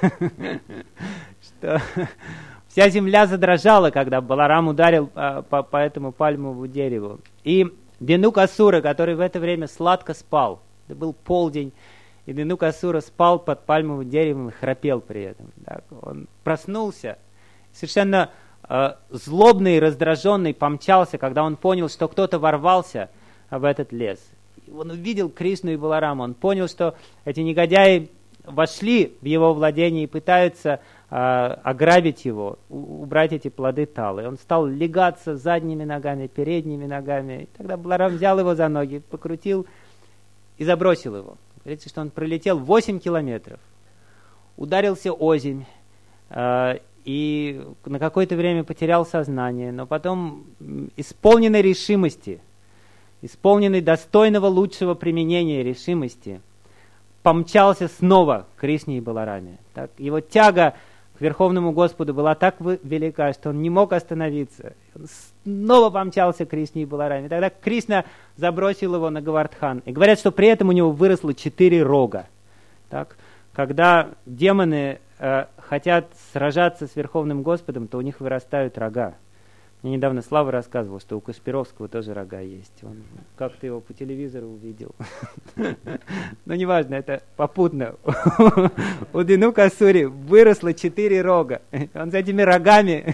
Что вся земля задрожала, когда Баларам ударил по, по, по этому пальмовому дереву. И Денукасура, который в это время сладко спал, это был полдень, и Денукасура спал под пальмовым деревом и храпел при этом. Так, он проснулся, совершенно э, злобный и раздраженный помчался, когда он понял, что кто-то ворвался в этот лес. Он увидел Кришну и Баларама, он понял, что эти негодяи вошли в его владение и пытаются э, ограбить его, у, убрать эти плоды талы. Он стал легаться задними ногами, передними ногами. И тогда Баларам взял его за ноги, покрутил и забросил его. Говорится, что он пролетел восемь километров, ударился озимь э, и на какое-то время потерял сознание, но потом, исполненной решимости, исполненный достойного лучшего применения решимости, помчался снова к Кришне и Балараме. Так, его тяга к Верховному Господу была так велика, что он не мог остановиться. Он снова помчался к Кришне и Балараме. Тогда Кришна забросил его на Говардхан. И говорят, что при этом у него выросло четыре рога. Так, когда демоны э, хотят сражаться с Верховным Господом, то у них вырастают рога. Мне недавно Слава рассказывал, что у Каспировского тоже рога есть. Он как-то его по телевизору увидел. Но неважно, это попутно. У Денукасури выросло четыре рога. Он с этими рогами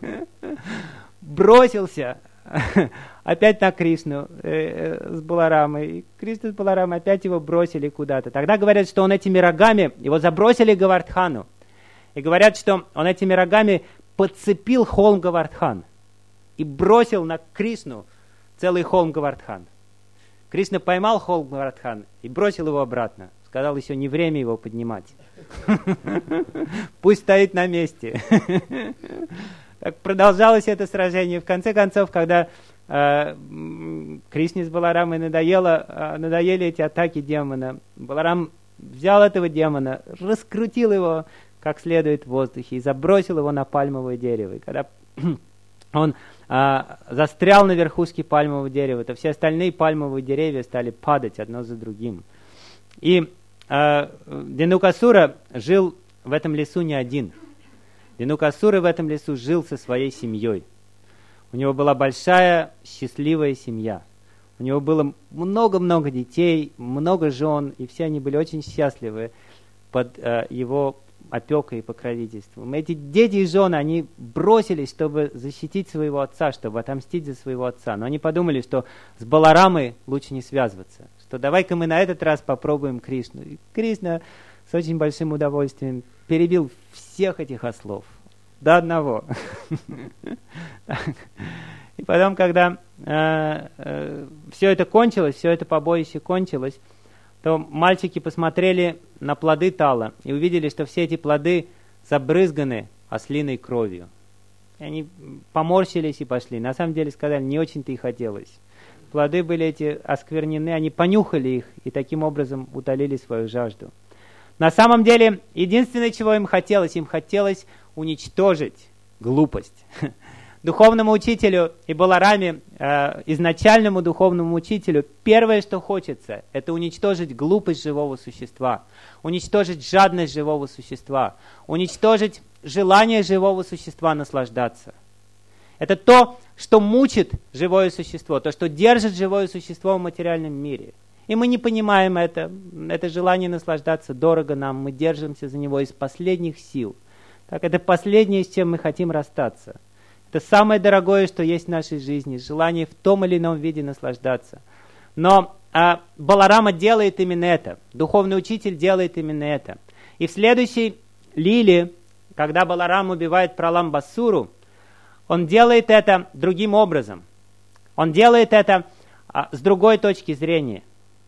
бросился опять на Кришну с Баларамой. И Кришна с Баларамой опять его бросили куда-то. Тогда говорят, что он этими рогами, его забросили к Говардхану. И говорят, что он этими рогами подцепил холм Говардхан и бросил на Кришну целый холм Говардхан. Кришна поймал холм Говардхан и бросил его обратно. Сказал, еще не время его поднимать. Пусть стоит на месте. Так продолжалось это сражение. В конце концов, когда э, Кришне с Баларамой надоело, э, надоели эти атаки демона, Баларам взял этого демона, раскрутил его как следует в воздухе и забросил его на пальмовое дерево. И когда он а, застрял на верхушке пальмового дерева, то все остальные пальмовые деревья стали падать одно за другим. И а, Денукасура жил в этом лесу не один. Денукасура в этом лесу жил со своей семьей. У него была большая счастливая семья. У него было много-много детей, много жен, и все они были очень счастливы под а, его опекой и покровительством. Эти дети и жены, они бросились, чтобы защитить своего отца, чтобы отомстить за своего отца. Но они подумали, что с Баларамой лучше не связываться, что давай-ка мы на этот раз попробуем Кришну. И Кришна с очень большим удовольствием перебил всех этих ослов до одного. И потом, когда все это кончилось, все это побоище кончилось, то мальчики посмотрели на плоды тала и увидели, что все эти плоды забрызганы ослиной кровью. И они поморщились и пошли. На самом деле сказали, не очень-то и хотелось. Плоды были эти осквернены, они понюхали их и таким образом утолили свою жажду. На самом деле, единственное, чего им хотелось, им хотелось уничтожить глупость. Духовному учителю и Балараме, э, изначальному духовному учителю, первое, что хочется, это уничтожить глупость живого существа, уничтожить жадность живого существа, уничтожить желание живого существа наслаждаться. Это то, что мучит живое существо, то, что держит живое существо в материальном мире. И мы не понимаем это, это желание наслаждаться дорого нам, мы держимся за него из последних сил. Так, это последнее, с чем мы хотим расстаться. Это самое дорогое, что есть в нашей жизни, желание в том или ином виде наслаждаться. Но а, Баларама делает именно это, духовный учитель делает именно это. И в следующей лиле, когда Баларам убивает Праламбасуру, он делает это другим образом. Он делает это а, с другой точки зрения.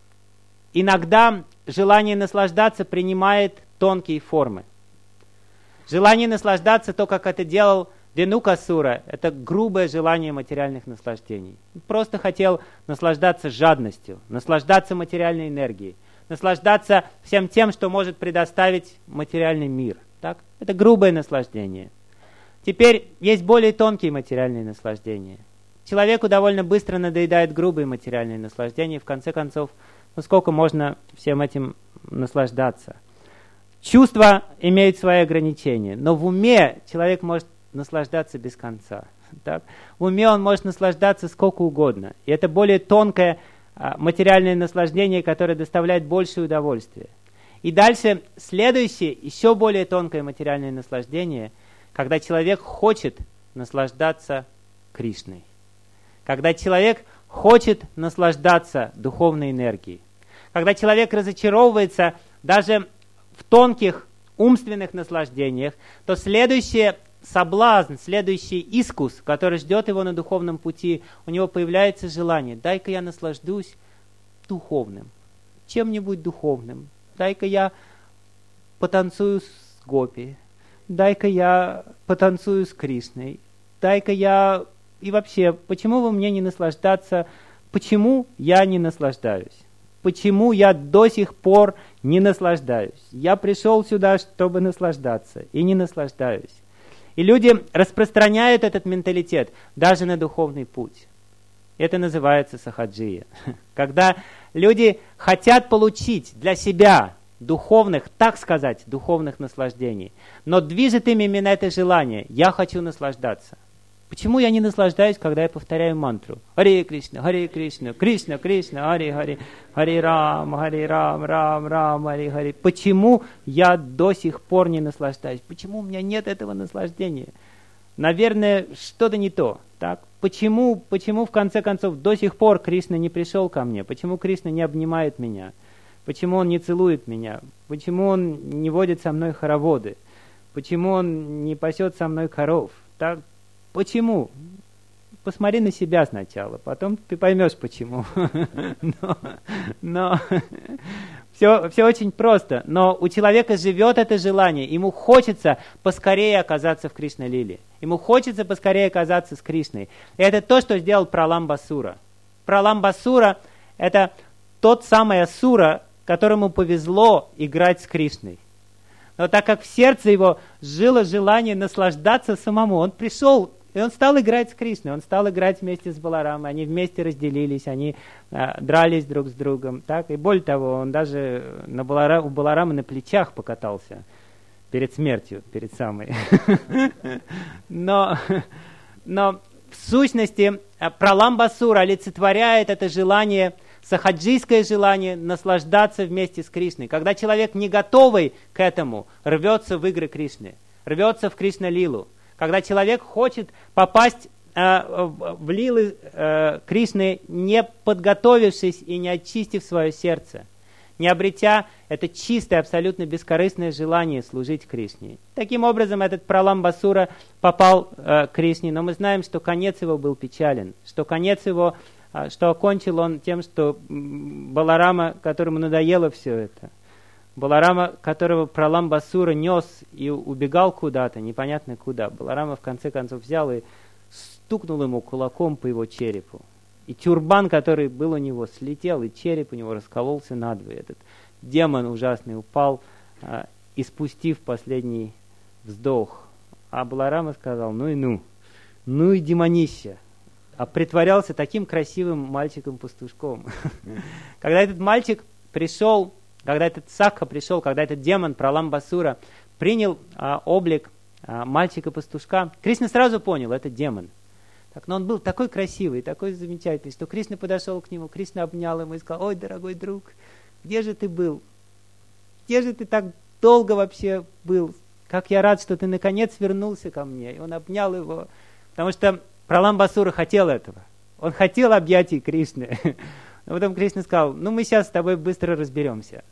Иногда желание наслаждаться принимает тонкие формы. Желание наслаждаться, то, как это делал Денукасура, это грубое желание материальных наслаждений. Он просто хотел наслаждаться жадностью, наслаждаться материальной энергией, наслаждаться всем тем, что может предоставить материальный мир. Так? Это грубое наслаждение. Теперь есть более тонкие материальные наслаждения. Человеку довольно быстро надоедает грубые материальные наслаждения. В конце концов, ну сколько можно всем этим наслаждаться? Чувства имеют свои ограничения, но в уме человек может наслаждаться без конца. Так? В уме он может наслаждаться сколько угодно. И это более тонкое а, материальное наслаждение, которое доставляет большее удовольствие. И дальше следующее, еще более тонкое материальное наслаждение, когда человек хочет наслаждаться Кришной. Когда человек хочет наслаждаться духовной энергией. Когда человек разочаровывается даже в тонких умственных наслаждениях, то следующий соблазн, следующий искус, который ждет его на духовном пути, у него появляется желание: дай-ка я наслаждусь духовным, чем-нибудь духовным. Дай-ка я потанцую с гопи, дай-ка я потанцую с Кришной, дай-ка я... И вообще, почему бы мне не наслаждаться? Почему я не наслаждаюсь? Почему я до сих пор не наслаждаюсь? Я пришел сюда, чтобы наслаждаться, и не наслаждаюсь. И люди распространяют этот менталитет даже на духовный путь. Это называется сахаджия. Когда люди хотят получить для себя духовных, так сказать, духовных наслаждений, но движет им именно это желание: я хочу наслаждаться. Почему я не наслаждаюсь, когда я повторяю мантру? Харе Кришна, Харе Кришна, Кришна, Кришна, Харе Харе, Харе Рам, Харе Рам, Рам, Рам, Харе Харе. Почему я до сих пор не наслаждаюсь? Почему у меня нет этого наслаждения? Наверное, что-то не то. Так? Почему, почему, в конце концов, до сих пор Кришна не пришел ко мне? Почему Кришна не обнимает меня? Почему он не целует меня? Почему он не водит со мной хороводы? Почему он не пасет со мной коров? Так? Почему? Посмотри на себя сначала, потом ты поймешь, почему. Но, но все, все очень просто. Но у человека живет это желание, ему хочется поскорее оказаться в Кришна-лиле. Ему хочется поскорее оказаться с Кришной. И это то, что сделал Праламбасура. Праламбасура – это тот самый асура, которому повезло играть с Кришной. Но так как в сердце его жило желание наслаждаться самому, он пришел, и он стал играть с Кришной, он стал играть вместе с Баларамой, они вместе разделились, они а, дрались друг с другом. Так? И более того, он даже на Балара, у Баларамы на плечах покатался перед смертью, перед самой. Но, но в сущности Праламбасура олицетворяет это желание, сахаджийское желание наслаждаться вместе с Кришной. Когда человек не готовый к этому, рвется в игры Кришны, рвется в Кришна-лилу. Когда человек хочет попасть э, в лилы э, Кришны, не подготовившись и не очистив свое сердце, не обретя это чистое, абсолютно бескорыстное желание служить Кришне. Таким образом, этот Праламбасура попал э, к Кришне, но мы знаем, что конец его был печален, что конец его, э, что окончил он тем, что Баларама, которому надоело все это, Баларама, которого Праламбасура нес и убегал куда-то, непонятно куда, Баларама в конце концов взял и стукнул ему кулаком по его черепу. И тюрбан, который был у него, слетел, и череп у него раскололся надвое. Этот демон ужасный упал, а, испустив последний вздох. А Баларама сказал: ну и ну, ну и демонище. А притворялся таким красивым мальчиком-пастушком. Когда этот мальчик пришел, когда этот Сакха пришел, когда этот демон Праламбасура принял а, облик а, мальчика-пастушка, Кришна сразу понял, это демон. Так, но он был такой красивый, такой замечательный, что Кришна подошел к нему, Кришна обнял его и сказал: ой, дорогой друг, где же ты был? Где же ты так долго вообще был? Как я рад, что ты наконец вернулся ко мне. И он обнял его, потому что Праламбасура хотел этого. Он хотел объятий Кришны. Но потом Кришна сказал: ну мы сейчас с тобой быстро разберемся.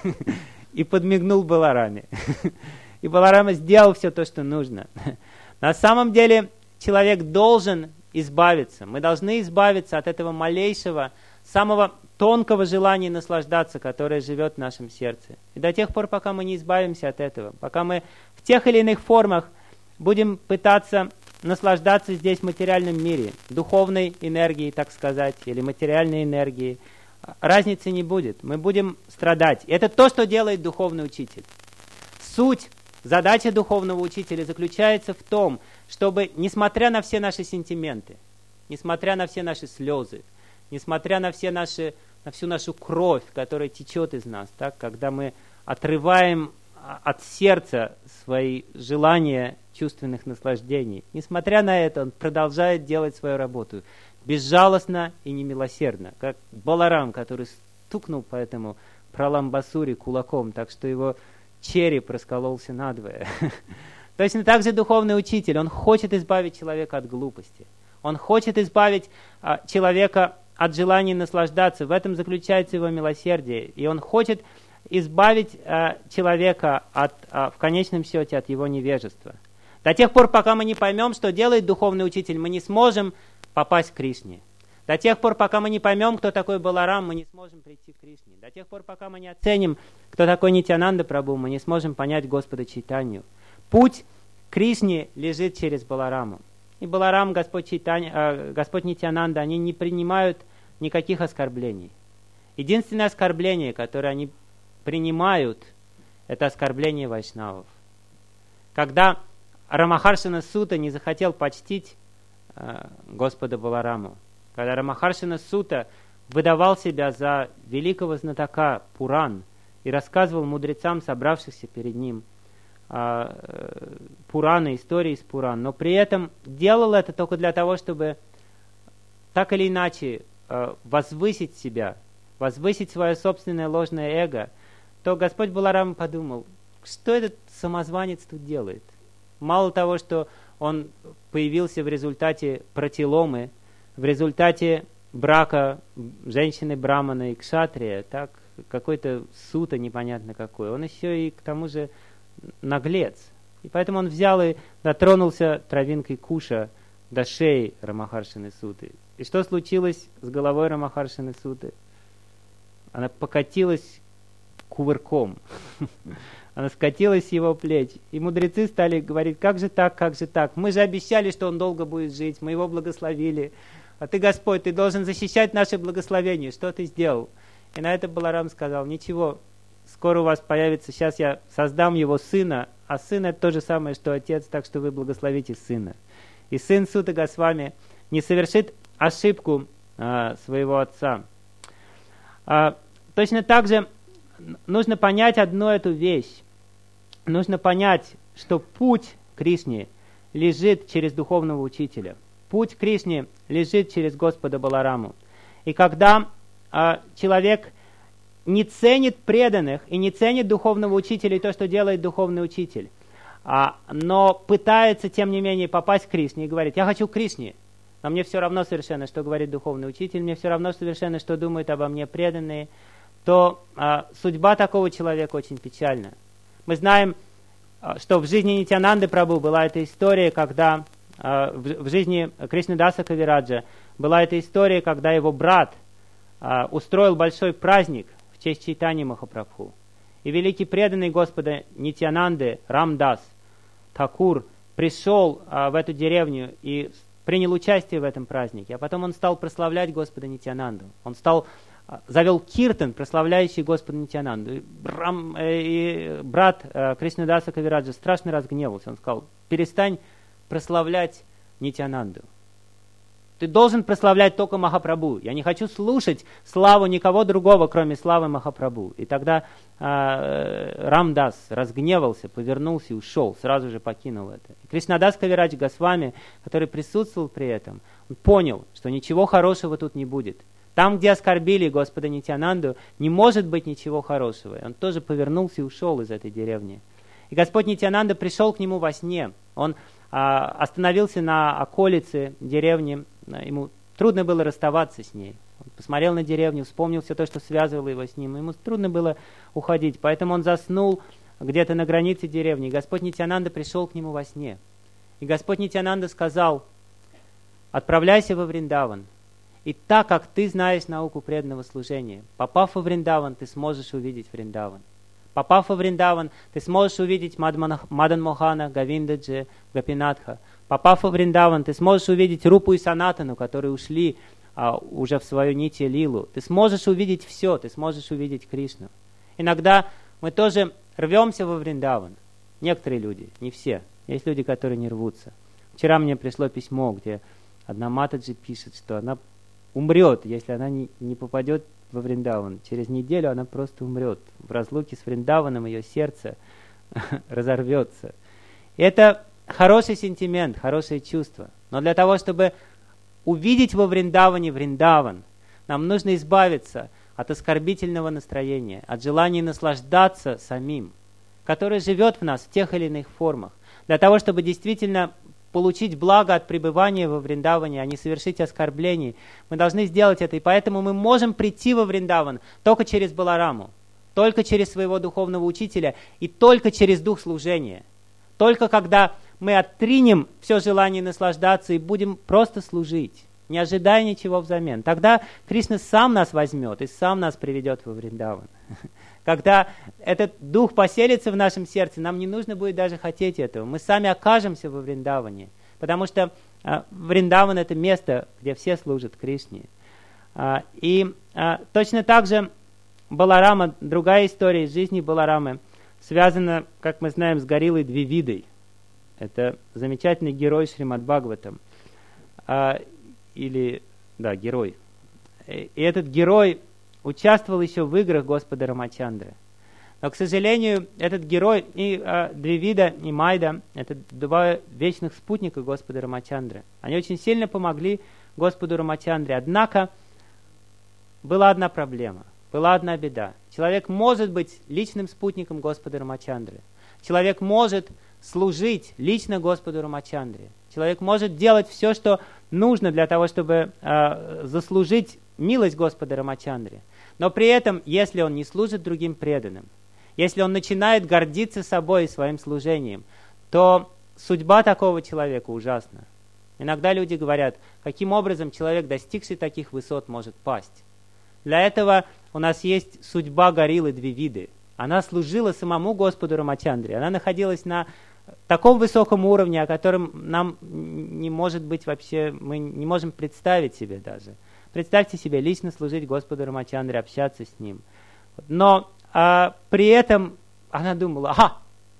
И подмигнул Балараме. И Баларама сделал все то, что нужно. На самом деле человек должен избавиться. Мы должны избавиться от этого малейшего, самого тонкого желания наслаждаться, которое живет в нашем сердце. И до тех пор, пока мы не избавимся от этого, пока мы в тех или иных формах будем пытаться наслаждаться здесь в материальном мире, духовной энергией, так сказать, или материальной энергией, разницы не будет. Мы будем страдать. И это то, что делает духовный учитель. Суть, задача духовного учителя заключается в том, чтобы, несмотря на все наши сентименты, несмотря на все наши слезы, несмотря на, все наши, на всю нашу кровь, которая течет из нас, так, когда мы отрываем от сердца свои желания чувственных наслаждений, несмотря на это, он продолжает делать свою работу безжалостно и немилосердно, как Баларам, который стукнул по этому Праламбасуре кулаком, так что его череп раскололся надвое. Точно так же духовный учитель, он хочет избавить человека от глупости. Он хочет избавить а, человека от желания наслаждаться. В этом заключается его милосердие. И он хочет избавить а, человека от, а, в конечном счете от его невежества. До тех пор, пока мы не поймем, что делает духовный учитель, мы не сможем попасть к Кришне. До тех пор, пока мы не поймем, кто такой Баларам, мы не сможем прийти к Кришне. До тех пор, пока мы не оценим, кто такой Нитьянанда Прабху, мы не сможем понять Господа Чайтанью. Путь к Кришне лежит через Балараму. И Баларам, Господь, Чайтанья, э, Господь Нитьянанда, они не принимают никаких оскорблений. Единственное оскорбление, которое они принимают, это оскорбление вайшнавов. Когда Рамахаршана Сута не захотел почтить э, Господа Балараму, когда Рамахаршана Сута выдавал себя за великого знатока Пуран и рассказывал мудрецам, собравшихся перед ним, Пураны, истории из Пуран, но при этом делал это только для того, чтобы так или иначе возвысить себя, возвысить свое собственное ложное эго, то Господь Баларам подумал, что этот самозванец тут делает? Мало того, что он появился в результате пратиломы, в результате брака женщины Брамана и Кшатрия, так, какой-то сута непонятно какой, он еще и к тому же наглец. И поэтому он взял и дотронулся травинкой куша до шеи Рамахаршаны Суты. И что случилось с головой Рамахаршаны Суты? Она покатилась кувырком. Она скатилась с его плеч. И мудрецы стали говорить, как же так, как же так? Мы же обещали, что он долго будет жить, мы его благословили. А ты, Господь, ты должен защищать наше благословение. Что ты сделал? И на это Баларам сказал, ничего, скоро у вас появится, сейчас я создам его сына, а сын это то же самое, что отец, так что вы благословите сына. И сын Сута Госвами не совершит ошибку а, своего отца. А, точно так же нужно понять одну эту вещь. Нужно понять, что путь к Кришне лежит через духовного учителя. Путь к Кришне лежит через Господа Балараму. И когда а, человек не ценит преданных и не ценит духовного учителя и то, что делает духовный учитель, а, но пытается, тем не менее, попасть к Кришне и говорит, я хочу к Кришне, но мне все равно совершенно, что говорит духовный учитель, мне все равно совершенно, что думают обо мне преданные, то а, судьба такого человека очень печальна. Мы знаем, а, что в жизни Нитьянанды Прабху была эта история, когда а, в, в жизни Кришнадаса Кавираджа была эта история, когда его брат а, устроил большой праздник в честь Чайтаньи Махапрабху. И великий преданный Господа Нитьянанды Рамдас Такур пришел а, в эту деревню и принял участие в этом празднике. А потом он стал прославлять Господа Нитьянанду. Он стал, а, завел киртан, прославляющий Господа Нитьянанду. И, Рам, э, и брат э, Кришнадаса Кавираджа страшно разгневался. Он сказал, перестань прославлять Нитьянанду. Ты должен прославлять только Махапрабху. Я не хочу слушать славу никого другого, кроме славы Махапрабху. И тогда э, Рамдас разгневался, повернулся и ушел, сразу же покинул это. И Кришнадас Кавирадж Госвами, который присутствовал при этом, он понял, что ничего хорошего тут не будет. Там, где оскорбили Господа Нитьянанду, не может быть ничего хорошего. И он тоже повернулся и ушел из этой деревни. И Господь Нитьянанда пришел к нему во сне. Он а, остановился на околице деревни. Ему трудно было расставаться с ней. Он посмотрел на деревню, вспомнил все то, что связывало его с ним. Ему трудно было уходить, поэтому он заснул где-то на границе деревни. И Господь Нитьянанда пришел к нему во сне. И Господь Нитьянанда сказал, отправляйся во Вриндаван. И так как ты знаешь науку преданного служения, попав во Вриндаван, ты сможешь увидеть Вриндаван. Попав во Вриндаван, ты сможешь увидеть Мадан Мохана, Гавиндаджи, Гапинатха. Попав во Вриндаван, ты сможешь увидеть Рупу и Санатану, которые ушли а, уже в свою нити лилу. Ты сможешь увидеть все, ты сможешь увидеть Кришну. Иногда мы тоже рвемся во Вриндаван. Некоторые люди, не все. Есть люди, которые не рвутся. Вчера мне пришло письмо, где одна Матаджи пишет, что она умрет, если она не, не попадет во Вриндаван. Через неделю она просто умрет. В разлуке с Вриндаваном ее сердце разорвется. И это хороший сентимент, хорошее чувство. Но для того, чтобы увидеть во Вриндаване Вриндаван, нам нужно избавиться от оскорбительного настроения, от желания наслаждаться самим, которое живет в нас в тех или иных формах. для того, чтобы действительно получить благо от пребывания во Вриндаване, а не совершить оскорблений. Мы должны сделать это, и поэтому мы можем прийти во Вриндаван только через Балараму, только через своего духовного учителя и только через дух служения. Только когда мы отринем все желание наслаждаться и будем просто служить, не ожидая ничего взамен, тогда Кришна сам нас возьмет и сам нас приведет во Вриндаван. Когда этот дух поселится в нашем сердце, нам не нужно будет даже хотеть этого. Мы сами окажемся во Вриндаване, потому что а, Вриндаван — это место, где все служат Кришне. А, и а, точно так же Баларама, другая история из жизни Баларамы, связана, как мы знаем, с Гориллой Двивидой. Это замечательный герой Шримад Бхагаватам. А, или, да, герой. И, и этот герой участвовал еще в играх Господа Рамачандры. Но, к сожалению, этот герой, и а, Двивида, и Майда, это два вечных спутника Господа Рамачандры. Они очень сильно помогли Господу Рамачандре. Однако была одна проблема, была одна беда. Человек может быть личным спутником Господа Рамачандры. Человек может служить лично Господу Рамачандре. Человек может делать все, что нужно для того, чтобы э, заслужить милость Господа Рамачандре. Но при этом, если он не служит другим преданным, если он начинает гордиться собой и своим служением, то судьба такого человека ужасна. Иногда люди говорят, каким образом человек, достигший таких высот, может пасть. Для этого у нас есть судьба Гориллы Двивиды. Она служила самому Господу Рамачандре. Она находилась на таком высоком уровне, о котором нам не может быть вообще, мы не можем представить себе даже. Представьте себе, лично служить Господу Рамачандре, общаться с Ним. Но а, при этом она думала, ага,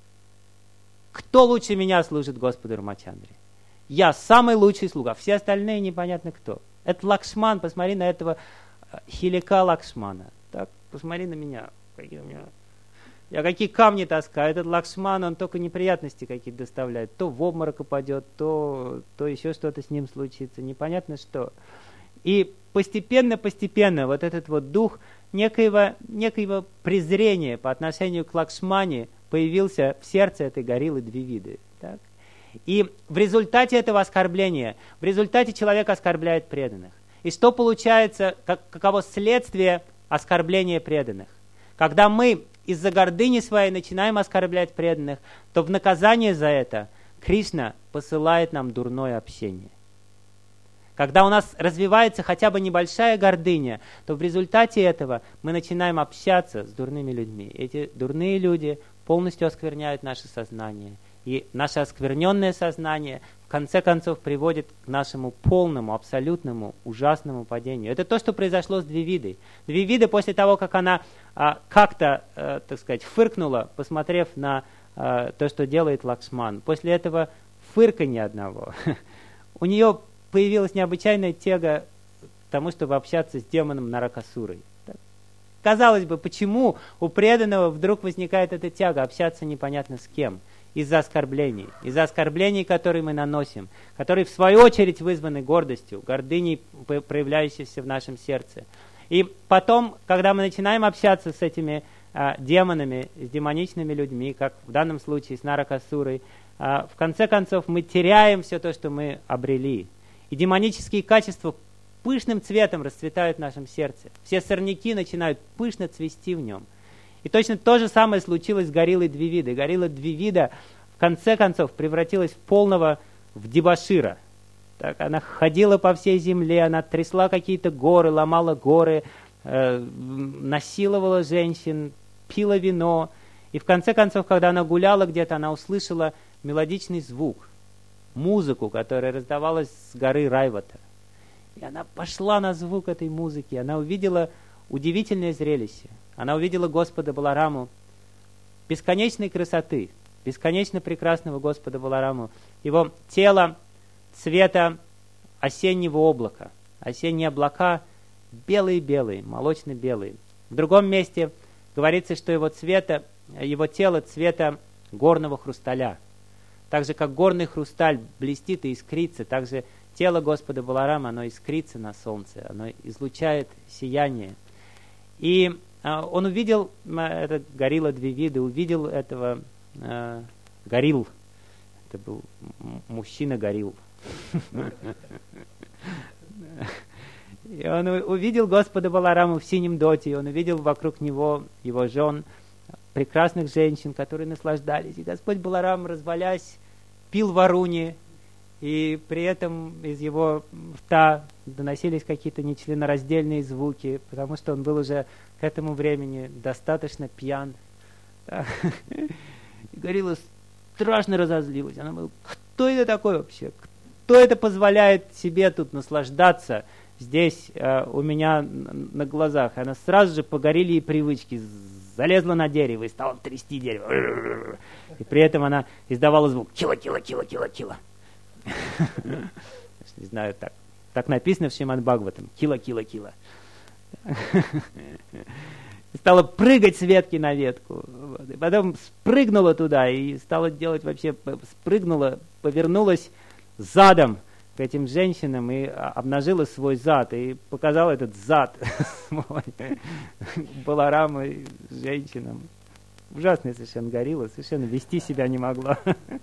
кто лучше меня служит Господу Рамачандре? Я самый лучший слуга, все остальные непонятно кто. Это Лакшман, посмотри на этого Хилика Лакшмана. Так, посмотри на меня, какие у меня... Я какие камни таскаю, этот Лакшман, он только неприятности какие-то доставляет. То в обморок упадет, то, то еще что-то с ним случится, непонятно что. И постепенно-постепенно вот этот вот дух некоего, некоего презрения по отношению к Лакшмане появился в сердце этой гориллы Двивиды. Так? И в результате этого оскорбления, в результате человек оскорбляет преданных. И что получается, как, каково следствие оскорбления преданных? Когда мы из-за гордыни своей начинаем оскорблять преданных, то в наказание за это Кришна посылает нам дурное общение. Когда у нас развивается хотя бы небольшая гордыня, то в результате этого мы начинаем общаться с дурными людьми. Эти дурные люди полностью оскверняют наше сознание. И наше оскверненное сознание в конце концов приводит к нашему полному, абсолютному, ужасному падению. Это то, что произошло с Двивидой. Двивида после того, как она а, как-то, а, так сказать, фыркнула, посмотрев на а, то, что делает Лакшман, после этого фырканья одного, у нее появилась необычайная тяга к тому, чтобы общаться с демоном Наракасурой. Казалось бы, почему у преданного вдруг возникает эта тяга общаться непонятно с кем? Из-за оскорблений. Из-за оскорблений, которые мы наносим, которые в свою очередь вызваны гордостью, гордыней, проявляющейся в нашем сердце. И потом, когда мы начинаем общаться с этими а, демонами, с демоничными людьми, как в данном случае с Наракасурой, а, в конце концов мы теряем все то, что мы обрели. И демонические качества пышным цветом расцветают в нашем сердце. Все сорняки начинают пышно цвести в нем. И точно то же самое случилось с гориллой Двивидой. Горилла Двивида в конце концов превратилась в полного, в дебошира. Так, она ходила по всей земле, она трясла какие-то горы, ломала горы, э, насиловала женщин, пила вино. И в конце концов, когда она гуляла где-то, она услышала мелодичный звук, музыку, которая раздавалась с горы Райвата. И она пошла на звук этой музыки, она увидела удивительное зрелище. Она увидела Господа Балараму, бесконечной красоты, бесконечно прекрасного Господа Балараму. Его тело цвета осеннего облака. Осенние облака белые-белые, молочно-белые. В другом месте говорится, что его, цвета, его тело цвета горного хрусталя. Так же, как горный хрусталь блестит и искрится, так же тело Господа Баларама, оно искрится на солнце, оно излучает сияние. И а, он увидел, этот горилла Двивида, увидел этого а, горилл, Это был мужчина-горилл. И он увидел Господа Баларама в синем доте, и он увидел вокруг него его жен, прекрасных женщин, которые наслаждались. И Господь Баларам, развалясь, пил варуни, и при этом из его рта доносились какие-то нечленораздельные звуки, потому что он был уже к этому времени достаточно пьян. И горилла страшно разозлилась. Она говорила: кто это такой вообще? Кто это позволяет себе тут наслаждаться здесь э, у меня на глазах? Она сразу же по гориллии привычке залезла на дерево и стала трясти дерево. И при этом она издавала звук кила-кила-кила-кила-кила. Не знаю, так, так написано в Шримад Бхагаватам. Кила-кила-кила. Стала прыгать с ветки на ветку. И потом спрыгнула туда и стала делать вообще, спрыгнула, повернулась задом к этим женщинам и обнажила свой зад. И показала этот зад свой Баларама и женщинам. Ужасная совершенно горилла, совершенно вести себя не могла.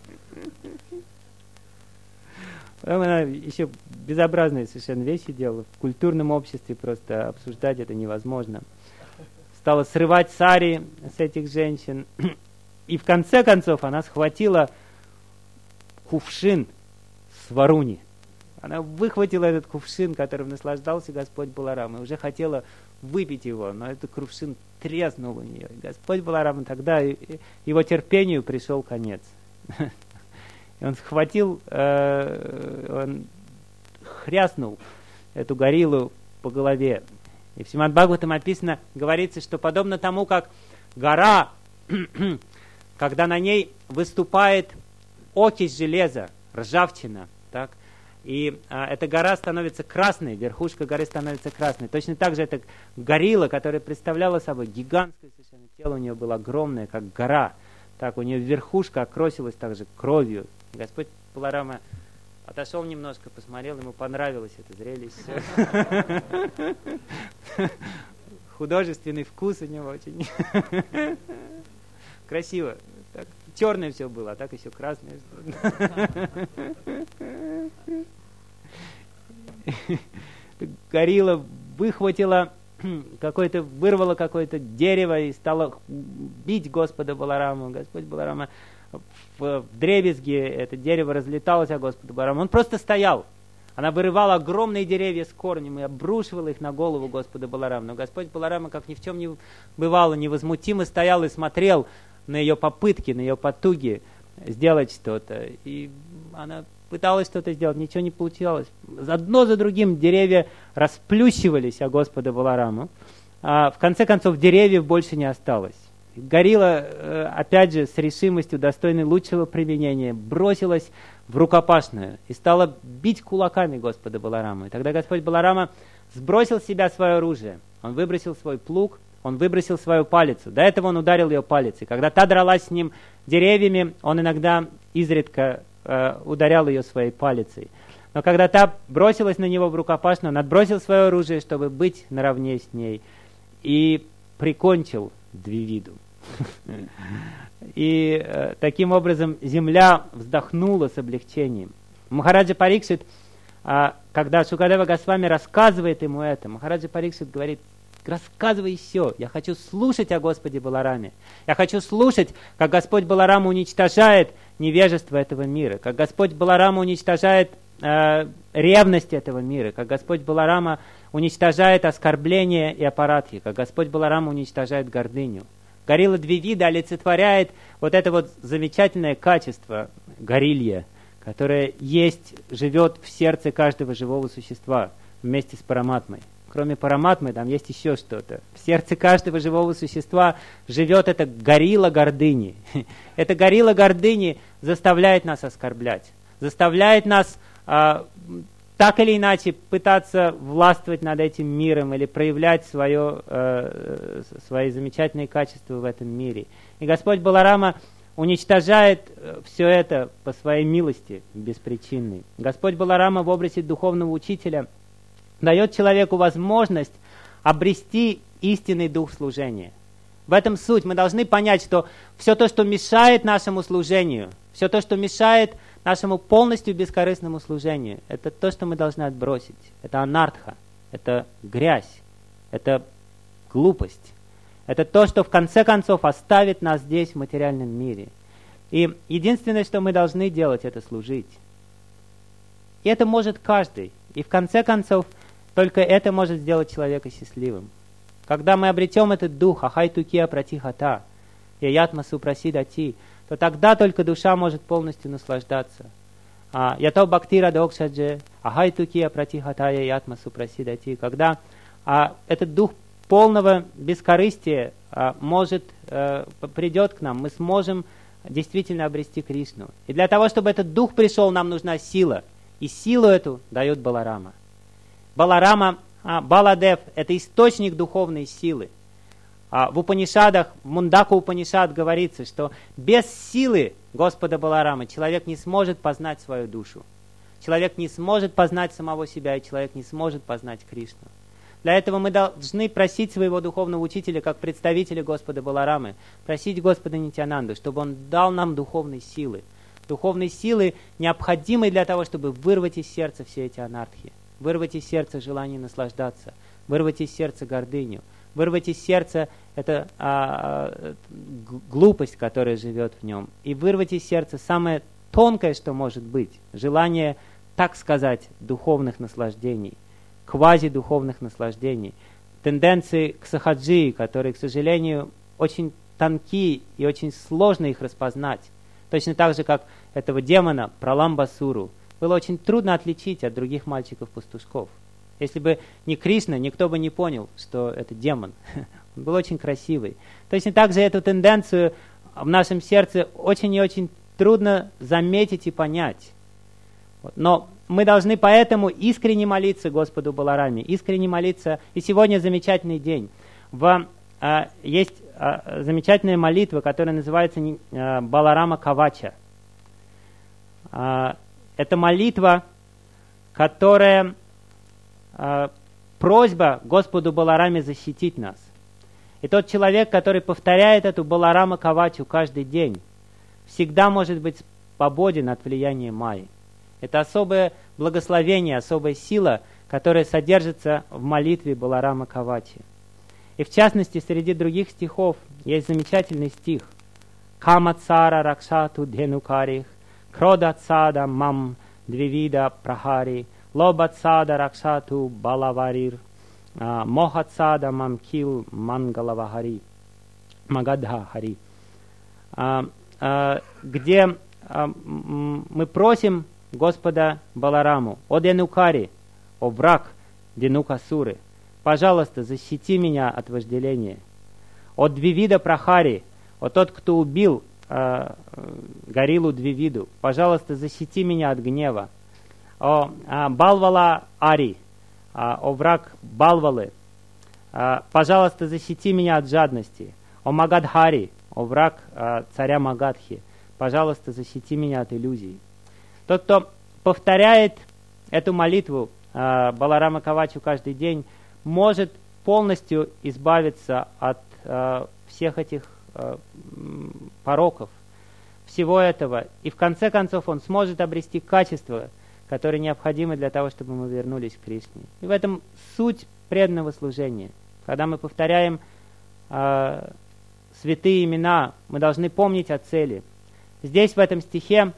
Потом она еще безобразные совершенно вещи делала. В культурном обществе просто обсуждать это невозможно. Стала срывать сари с этих женщин. И в конце концов она схватила кувшин с варуни. Она выхватила этот кувшин, которым наслаждался Господь Баларам, и уже хотела выпить его, но этот кувшин треснул у нее. И Господь Баларам тогда, его терпению пришел конец. И он схватил, э, он хряснул эту гориллу по голове. И в Шримад Бхагаватам описано, говорится, что подобно тому, как гора, когда на ней выступает окись железа, ржавчина, так, и а, эта гора становится красной, верхушка горы становится красной. Точно так же эта горилла, которая представляла собой гигантское совершенно тело, у нее было огромное, как гора. Так, у нее верхушка окросилась также кровью. И Господь Баларама отошел немножко, посмотрел, ему понравилось это зрелище. Художественный вкус у него очень красиво. Так, черное все было, а так еще красное. Горилла выхватила какое-то, вырвала какое-то дерево и стала бить Господа Балараму. Господь Баларама в вдребезги, это дерево разлеталось о Господа Баларама. Он просто стоял. Она вырывала огромные деревья с корнем и обрушивала их на голову Господа Баларама. Но Господь Баларама, как ни в чем не бывало, невозмутимо стоял и смотрел на ее попытки, на ее потуги сделать что-то. И она пыталась что-то сделать, ничего не получалось. Одно за другим деревья расплющивались о Господа Балараму. А в конце концов деревьев больше не осталось. Горилла, опять же, с решимостью, достойной лучшего применения, бросилась в рукопашную и стала бить кулаками Господа Баларама. И тогда Господь Баларама сбросил с себя свое оружие. Он выбросил свой плуг, он выбросил свою палицу. До этого он ударил ее палицей. Когда та дралась с ним деревьями, он иногда изредка э, ударял ее своей палицей. Но когда та бросилась на него в рукопашную, он отбросил свое оружие, чтобы быть наравне с ней, и прикончил Двивиду. И э, таким образом земля вздохнула с облегчением. Махараджа Парикшит, э, когда Шукадева Госвами рассказывает ему это, Махараджа Парикшит говорит: рассказывай еще, я хочу слушать о Господе Балараме. Я хочу слушать, как Господь Баларама уничтожает невежество этого мира, как Господь Баларама уничтожает э, ревность этого мира, как Господь Баларама уничтожает оскорбление и аппаратхи, как Господь Баларама уничтожает гордыню. Горилла Двивида олицетворяет вот это вот замечательное качество горилья, которое есть, живет в сердце каждого живого существа вместе с Параматмой. Кроме Параматмы, там есть еще что-то. В сердце каждого живого существа живет эта горилла гордыни. Эта горилла гордыни заставляет нас оскорблять, заставляет нас а, так или иначе пытаться властвовать над этим миром или проявлять свое, э, свои замечательные качества в этом мире. И Господь Баларама уничтожает все это по своей милости беспричинной. Господь Баларама в образе духовного учителя дает человеку возможность обрести истинный дух служения. В этом суть. Мы должны понять, что все то, что мешает нашему служению, Все то, что мешает нашему полностью бескорыстному служению, это то, что мы должны отбросить. Это анартха, это грязь, это глупость. Это то, что в конце концов оставит нас здесь, в материальном мире. И единственное, что мы должны делать, это служить. И это может каждый. И в конце концов, только это может сделать человека счастливым. Когда мы обретем этот дух, ахай тукия пратихата, яятма супрасидати, то тогда только душа может полностью наслаждаться. Ято бхактира докшадже, ахай тукия пратихата, яятма супрасидати. Когда а, этот дух полного бескорыстия а, может, а, придет к нам, мы сможем действительно обрести Кришну. И для того, чтобы этот дух пришел, нам нужна сила. И силу эту дает Баларама. Баларама, а, Баладев – это источник духовной силы. А, в Упанишадах, в Мундака Упанишад говорится, что без силы Господа Баларамы человек не сможет познать свою душу. Человек не сможет познать самого себя, и человек не сможет познать Кришну. Для этого мы должны просить своего духовного учителя, как представителя Господа Баларамы, просить Господа Нитьянанду, чтобы он дал нам духовной силы. Духовной силы, необходимой для того, чтобы вырвать из сердца все эти анархии, вырвать из сердца желание наслаждаться, вырвать из сердца гордыню, вырвать из сердца эту а, глупость, которая живет в нем, и вырвать из сердца самое тонкое, что может быть, желание, так сказать, духовных наслаждений, квази-духовных наслаждений, тенденции к сахаджи, которые, к сожалению, очень тонки и очень сложно их распознать. Точно так же, как этого демона, Праламбасуру, было очень трудно отличить от других мальчиков-пастушков. Если бы не Кришна, никто бы не понял, что это демон. Он был очень красивый. Точно так же эту тенденцию в нашем сердце очень и очень трудно заметить и понять. Но мы должны поэтому искренне молиться Господу Балараме, искренне молиться. И сегодня замечательный день. В, а, есть а, замечательная молитва, которая называется а, Баларама Кавача. А, это молитва, которая а, просьба Господу Балараме защитить нас. И тот человек, который повторяет эту Баларама Кавачу каждый день, всегда может быть свободен от влияния Майи. Это особое благословение, особая сила, которая содержится в молитве Баларама Кавачи. И в частности, среди других стихов есть замечательный стих. Камацара ракшату денукарих, кродацада мам двивида прахари, лобацада ракшату балаварир, мохацада мам кил мангалавахари, магадхахари. Где мы просим Господа Балараму: «О Денукари, о враг Денукасуры, пожалуйста, защити меня от вожделения. О Двивида Прахари, о тот, кто убил э, гориллу Двивиду, пожалуйста, защити меня от гнева. О э, Балвала Ари, э, о враг Балвалы, э, пожалуйста, защити меня от жадности. О Магадхари, о враг э, царя Магадхи, пожалуйста, защити меня от иллюзий». Тот, кто повторяет эту молитву э, Баларама Кавачу каждый день, может полностью избавиться от э, всех этих э, пороков, всего этого. И в конце концов он сможет обрести качества, которые необходимы для того, чтобы мы вернулись к Кришне. И в этом суть преданного служения. Когда мы повторяем э, святые имена, мы должны помнить о цели. Здесь, в этом стихе,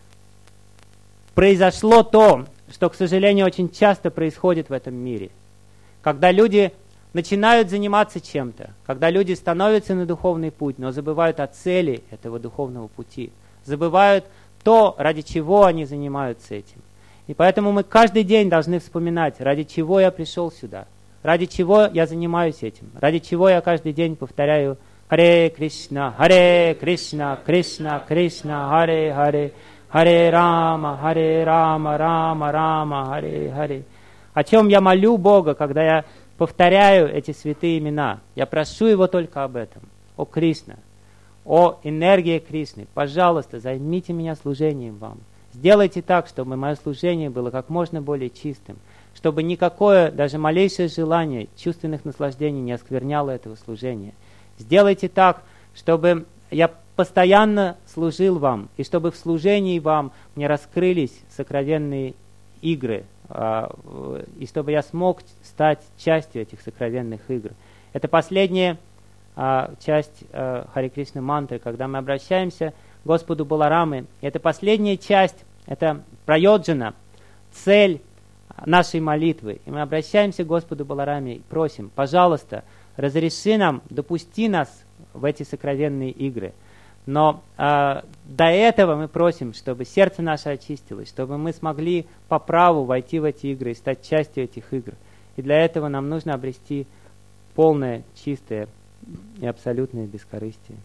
произошло то, что, к сожалению, очень часто происходит в этом мире. Когда люди начинают заниматься чем-то, когда люди становятся на духовный путь, но забывают о цели этого духовного пути, забывают то, ради чего они занимаются этим. И поэтому мы каждый день должны вспоминать, ради чего я пришел сюда, ради чего я занимаюсь этим, ради чего я каждый день повторяю «Харе Кришна, Харе Кришна, Кришна, Кришна, Харе Харе, Харе Рама, Харе Рама, Рама, Рама, Харе Харе». О чем я молю Бога, когда я повторяю эти святые имена? Я прошу Его только об этом. О Кришна, о энергии Кришны, пожалуйста, займите меня служением вам. Сделайте так, чтобы мое служение было как можно более чистым, чтобы никакое, даже малейшее желание чувственных наслаждений не оскверняло этого служения. Сделайте так, чтобы я постоянно служил вам, и чтобы в служении вам мне раскрылись сокровенные игры, и чтобы я смог стать частью этих сокровенных игр. Это последняя часть Харе Кришна мантры, когда мы обращаемся к Господу Баларамы. Это последняя часть, это прайоджана, цель нашей молитвы. И мы обращаемся к Господу Балараме и просим, пожалуйста, разреши нам, допусти нас в эти сокровенные игры. Но э, до этого мы просим, чтобы сердце наше очистилось, чтобы мы смогли по праву войти в эти игры и стать частью этих игр. И для этого нам нужно обрести полное, чистое и абсолютное бескорыстие.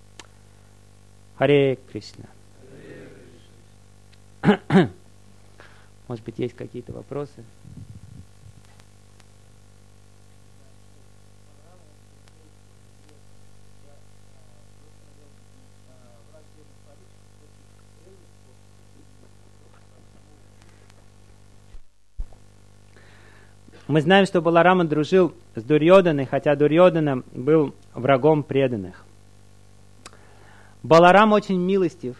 Харе Кришна. Может быть, есть какие-то вопросы? Мы знаем, что Баларама дружил с Дурьоданой, хотя Дурьодана был врагом преданных. Баларам очень милостив.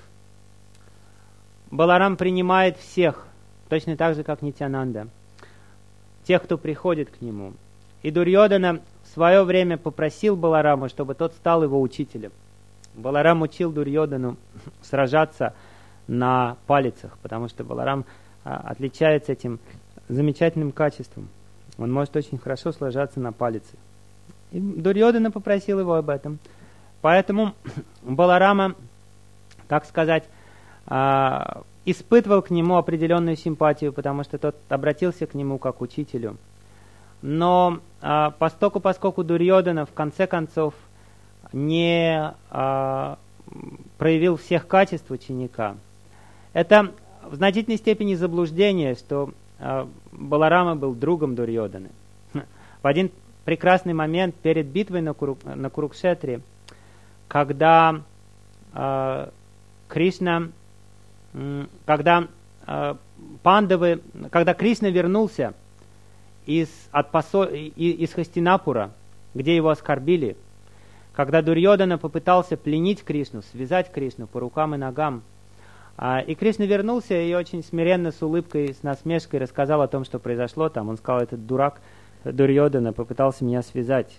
Баларам принимает всех, точно так же, как Нитьянанда, тех, кто приходит к нему. И Дурьодана в свое время попросил Баларама, чтобы тот стал его учителем. Баларам учил Дурьодану сражаться на палицах, потому что Баларам а, отличается этим замечательным качеством. Он может очень хорошо сложаться на палице. И Дурьодана попросил его об этом. Поэтому Баларама, так сказать, испытывал к нему определенную симпатию, потому что тот обратился к нему как к учителю. Но поскольку, поскольку Дурьодана в конце концов не проявил всех качеств ученика, это в значительной степени заблуждение, что Баларама был другом Дурьоданы. В один прекрасный момент перед битвой на, Куру, на Курукшетре, когда э, Кришна, э, когда э, Пандавы, когда Кришна вернулся из, от посо, из Хастинапура, где его оскорбили, когда Дурьодана попытался пленить Кришну, связать Кришну по рукам и ногам, и Кришна вернулся и очень смиренно, с улыбкой, с насмешкой рассказал о том, что произошло там. Он сказал, этот дурак Дурьодана попытался меня связать.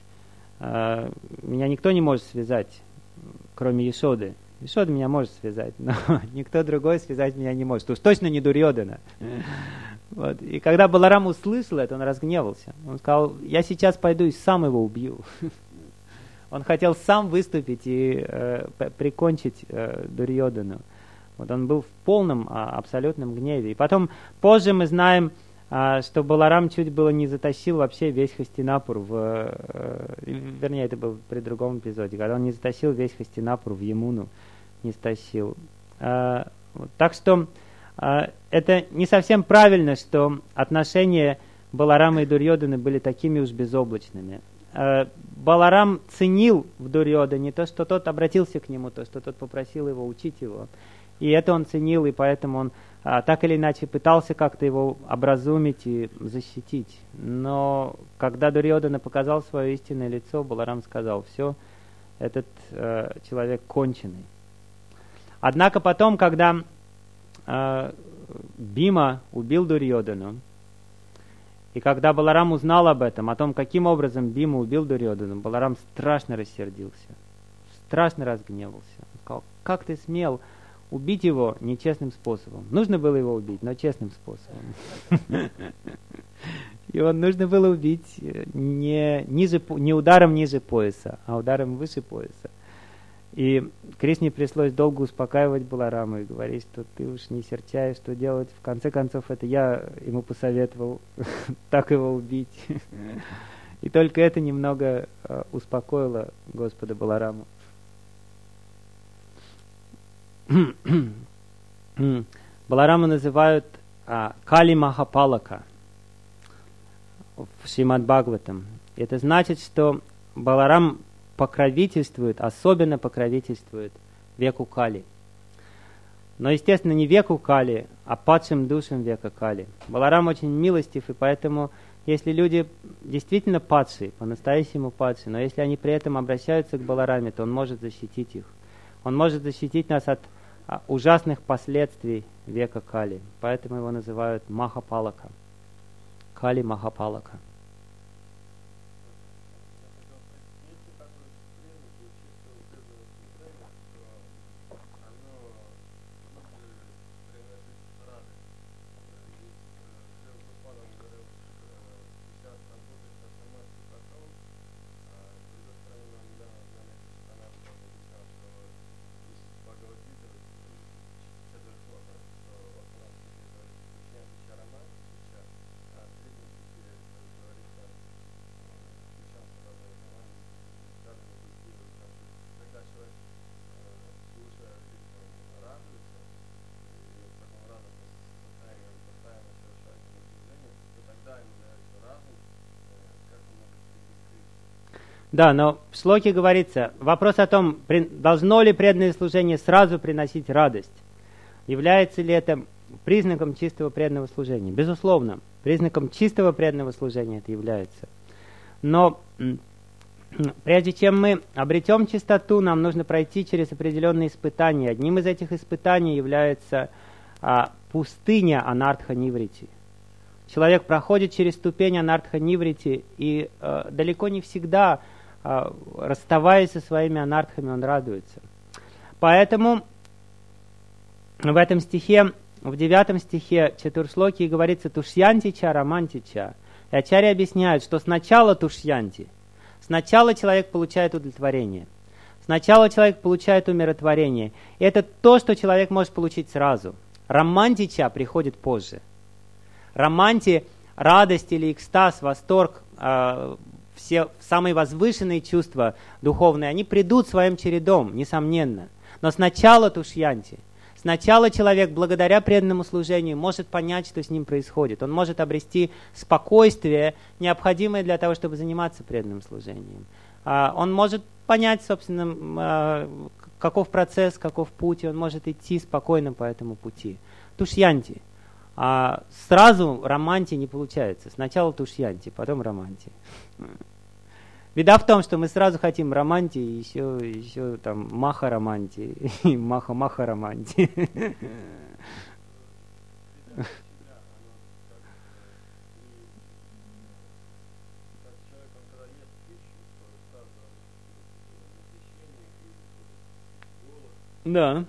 Меня никто не может связать, кроме Яшоды. Яшода меня может связать, но никто другой связать меня не может. Уж точно не Дурьодана. Вот. И когда Баларам услышал это, он разгневался. Он сказал, я сейчас пойду и сам его убью. Он хотел сам выступить и э, прикончить э, Дурьодану. Вот он был в полном, а, абсолютном гневе. И потом, позже мы знаем, а, что Баларам чуть было не затащил вообще весь Хастинапур в... А, вернее, это был при другом эпизоде, когда он не затащил весь Хастинапур в Ямуну, не стащил. А, вот, так что а, это не совсем правильно, что отношения Баларама и Дурьоданы были такими уж безоблачными. А, Баларам ценил в Дурьодане то, что тот обратился к нему, то, что тот попросил его учить его. И это он ценил, и поэтому он а, так или иначе пытался как-то его образумить и защитить. Но когда Дурьодана показал свое истинное лицо, Баларам сказал, все, этот э, человек конченый. Однако потом, когда э, Бима убил Дурьодану, и когда Баларам узнал об этом, о том, каким образом Бима убил Дурьодану, Баларам страшно рассердился, страшно разгневался. Он сказал, как ты смел убить его нечестным способом. Нужно было его убить, но честным способом. И он нужно было убить не, ниже, не ударом ниже пояса, а ударом выше пояса. И Кришне пришлось долго успокаивать Баларама и говорить, что ты уж не серчай, что делать. В конце концов, это я ему посоветовал так его убить. И только это немного успокоило Господа Балараму. Баларама называют а, Кали Махапалака в Шримад Бхагаватам. Это значит, что Баларам покровительствует, особенно покровительствует веку Кали. Но, естественно, не веку Кали, а падшим душам века Кали. Баларам очень милостив, и поэтому, если люди действительно падшие, по-настоящему падшие, но если они при этом обращаются к Балараме, то он может защитить их. Он может защитить нас от а, ужасных последствий века Кали. Поэтому его называют Махапалака. Кали Махапалака. Да, но в шлоке говорится, вопрос о том, должно ли преданное служение сразу приносить радость. Является ли это признаком чистого преданного служения? Безусловно, признаком чистого преданного служения это является. Но прежде чем мы обретем чистоту, нам нужно пройти через определенные испытания. Одним из этих испытаний является а, пустыня анартха-ниврити. Человек проходит через ступень анартха-ниврити, и а, далеко не всегда, а, расставаясь со своими анартхами, он радуется. Поэтому в этом стихе, в девятом стихе Чатуршлоки говорится «тушьянти-ча, романти-ча». И ачарья объясняют, что сначала тушьянти, сначала человек получает удовлетворение, сначала человек получает умиротворение. И это то, что человек может получить сразу. Романтича приходит позже. Романти, радость или экстаз, восторг, э, все самые возвышенные чувства духовные, они придут своим чередом, несомненно. Но сначала тушьянти. Сначала человек, благодаря преданному служению, может понять, что с ним происходит. Он может обрести спокойствие, необходимое для того, чтобы заниматься преданным служением. Он может понять, собственно, каков процесс, каков путь, и он может идти спокойно по этому пути. Тушьянти. Сразу романти не получается. Сначала тушьянти, потом романти. Беда в том, что мы сразу хотим романти, еще, еще там маха-романти, и маха-маха-романти. Да.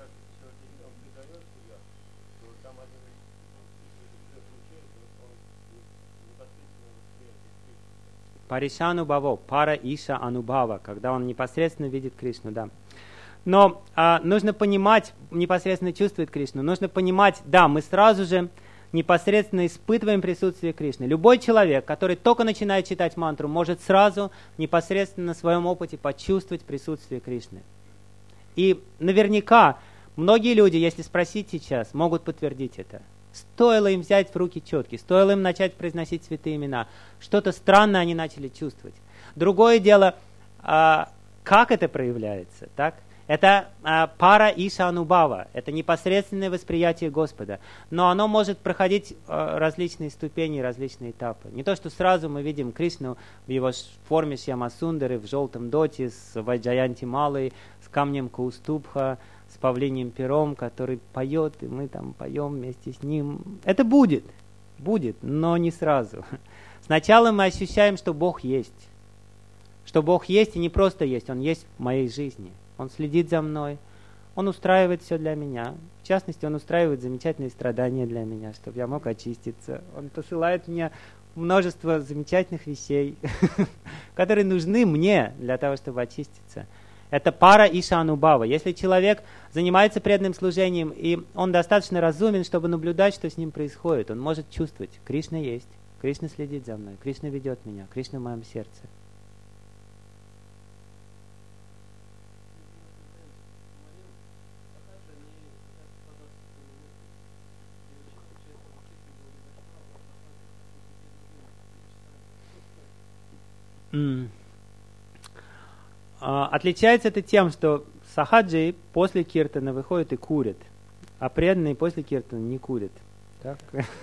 Паришану Баво, пара Иша Анубава, когда он непосредственно видит Кришну, да. Но а, нужно понимать, непосредственно чувствует Кришну, нужно понимать, да, мы сразу же непосредственно испытываем присутствие Кришны. Любой человек, который только начинает читать мантру, может сразу непосредственно на своем опыте почувствовать присутствие Кришны. И наверняка многие люди, если спросить сейчас, могут подтвердить это. Стоило им взять в руки четки, стоило им начать произносить святые имена. Что-то странное они начали чувствовать. Другое дело, как это проявляется, так? Это пара Иша Анубава, это непосредственное восприятие Господа. Но оно может проходить различные ступени, различные этапы. Не то, что сразу мы видим Кришну в его форме Шьямасундары, в желтом доте, с Вайджаянти Малой, с камнем Каустубха, с павлиним пером, который поет, и мы там поем вместе с ним. Это будет, будет, но не сразу. Сначала мы ощущаем, что Бог есть. Что Бог есть и не просто есть, Он есть в моей жизни. Он следит за мной, Он устраивает все для меня. В частности, Он устраивает замечательные страдания для меня, чтобы я мог очиститься. Он посылает мне множество замечательных вещей, которые нужны мне для того, чтобы очиститься. Это пара Иша Анубава. Если человек занимается преданным служением, и он достаточно разумен, чтобы наблюдать, что с ним происходит, он может чувствовать, Кришна есть, Кришна следит за мной, Кришна ведет меня, Кришна в моем сердце. Mm. Отличается это тем, что сахаджи после киртана выходит и курит, а преданные после киртана не курят. Так?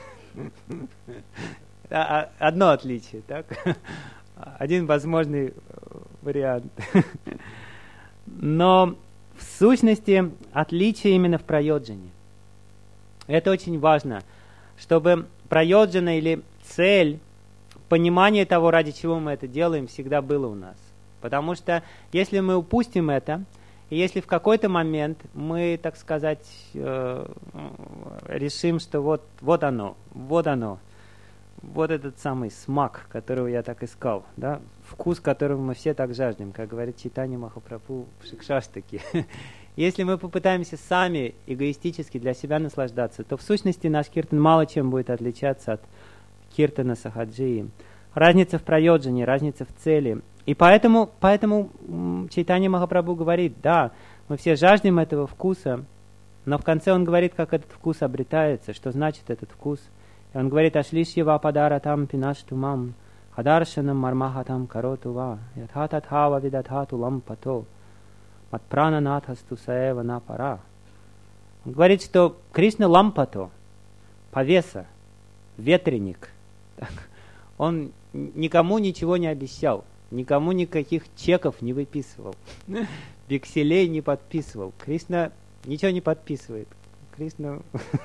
Одно отличие, так? Один возможный вариант. Но в сущности, отличие именно в прайоджане. Это очень важно, чтобы прайоджана или цель, понимание того, ради чего мы это делаем, всегда было у нас. Потому что если мы упустим это, и если в какой-то момент мы, так сказать, э, решим, что вот, вот оно, вот оно, вот этот самый смак, которого я так искал, да, вкус, которого мы все так жаждем, как говорит Чайтанья Махапрабху в Шикшаштаке. Если мы попытаемся сами эгоистически для себя наслаждаться, то в сущности наш киртан мало чем будет отличаться от киртана сахаджии. Разница в прайоджане, разница в цели. И поэтому, поэтому Чайтанья Махапрабху говорит, да, мы все жаждем этого вкуса, но в конце он говорит, как этот вкус обретается, что значит этот вкус. И он говорит, ашлишьева падаратам пинаштумам, хадаршанам мармахатам каротува, ятхататхава видатхату лампато, матпрана натхасту саева напара. Он говорит, что Кришна лампато, повеса, ветреник. Он никому ничего не обещал, никому никаких чеков не выписывал, векселей не подписывал. Кришна ничего не подписывает. Кришна,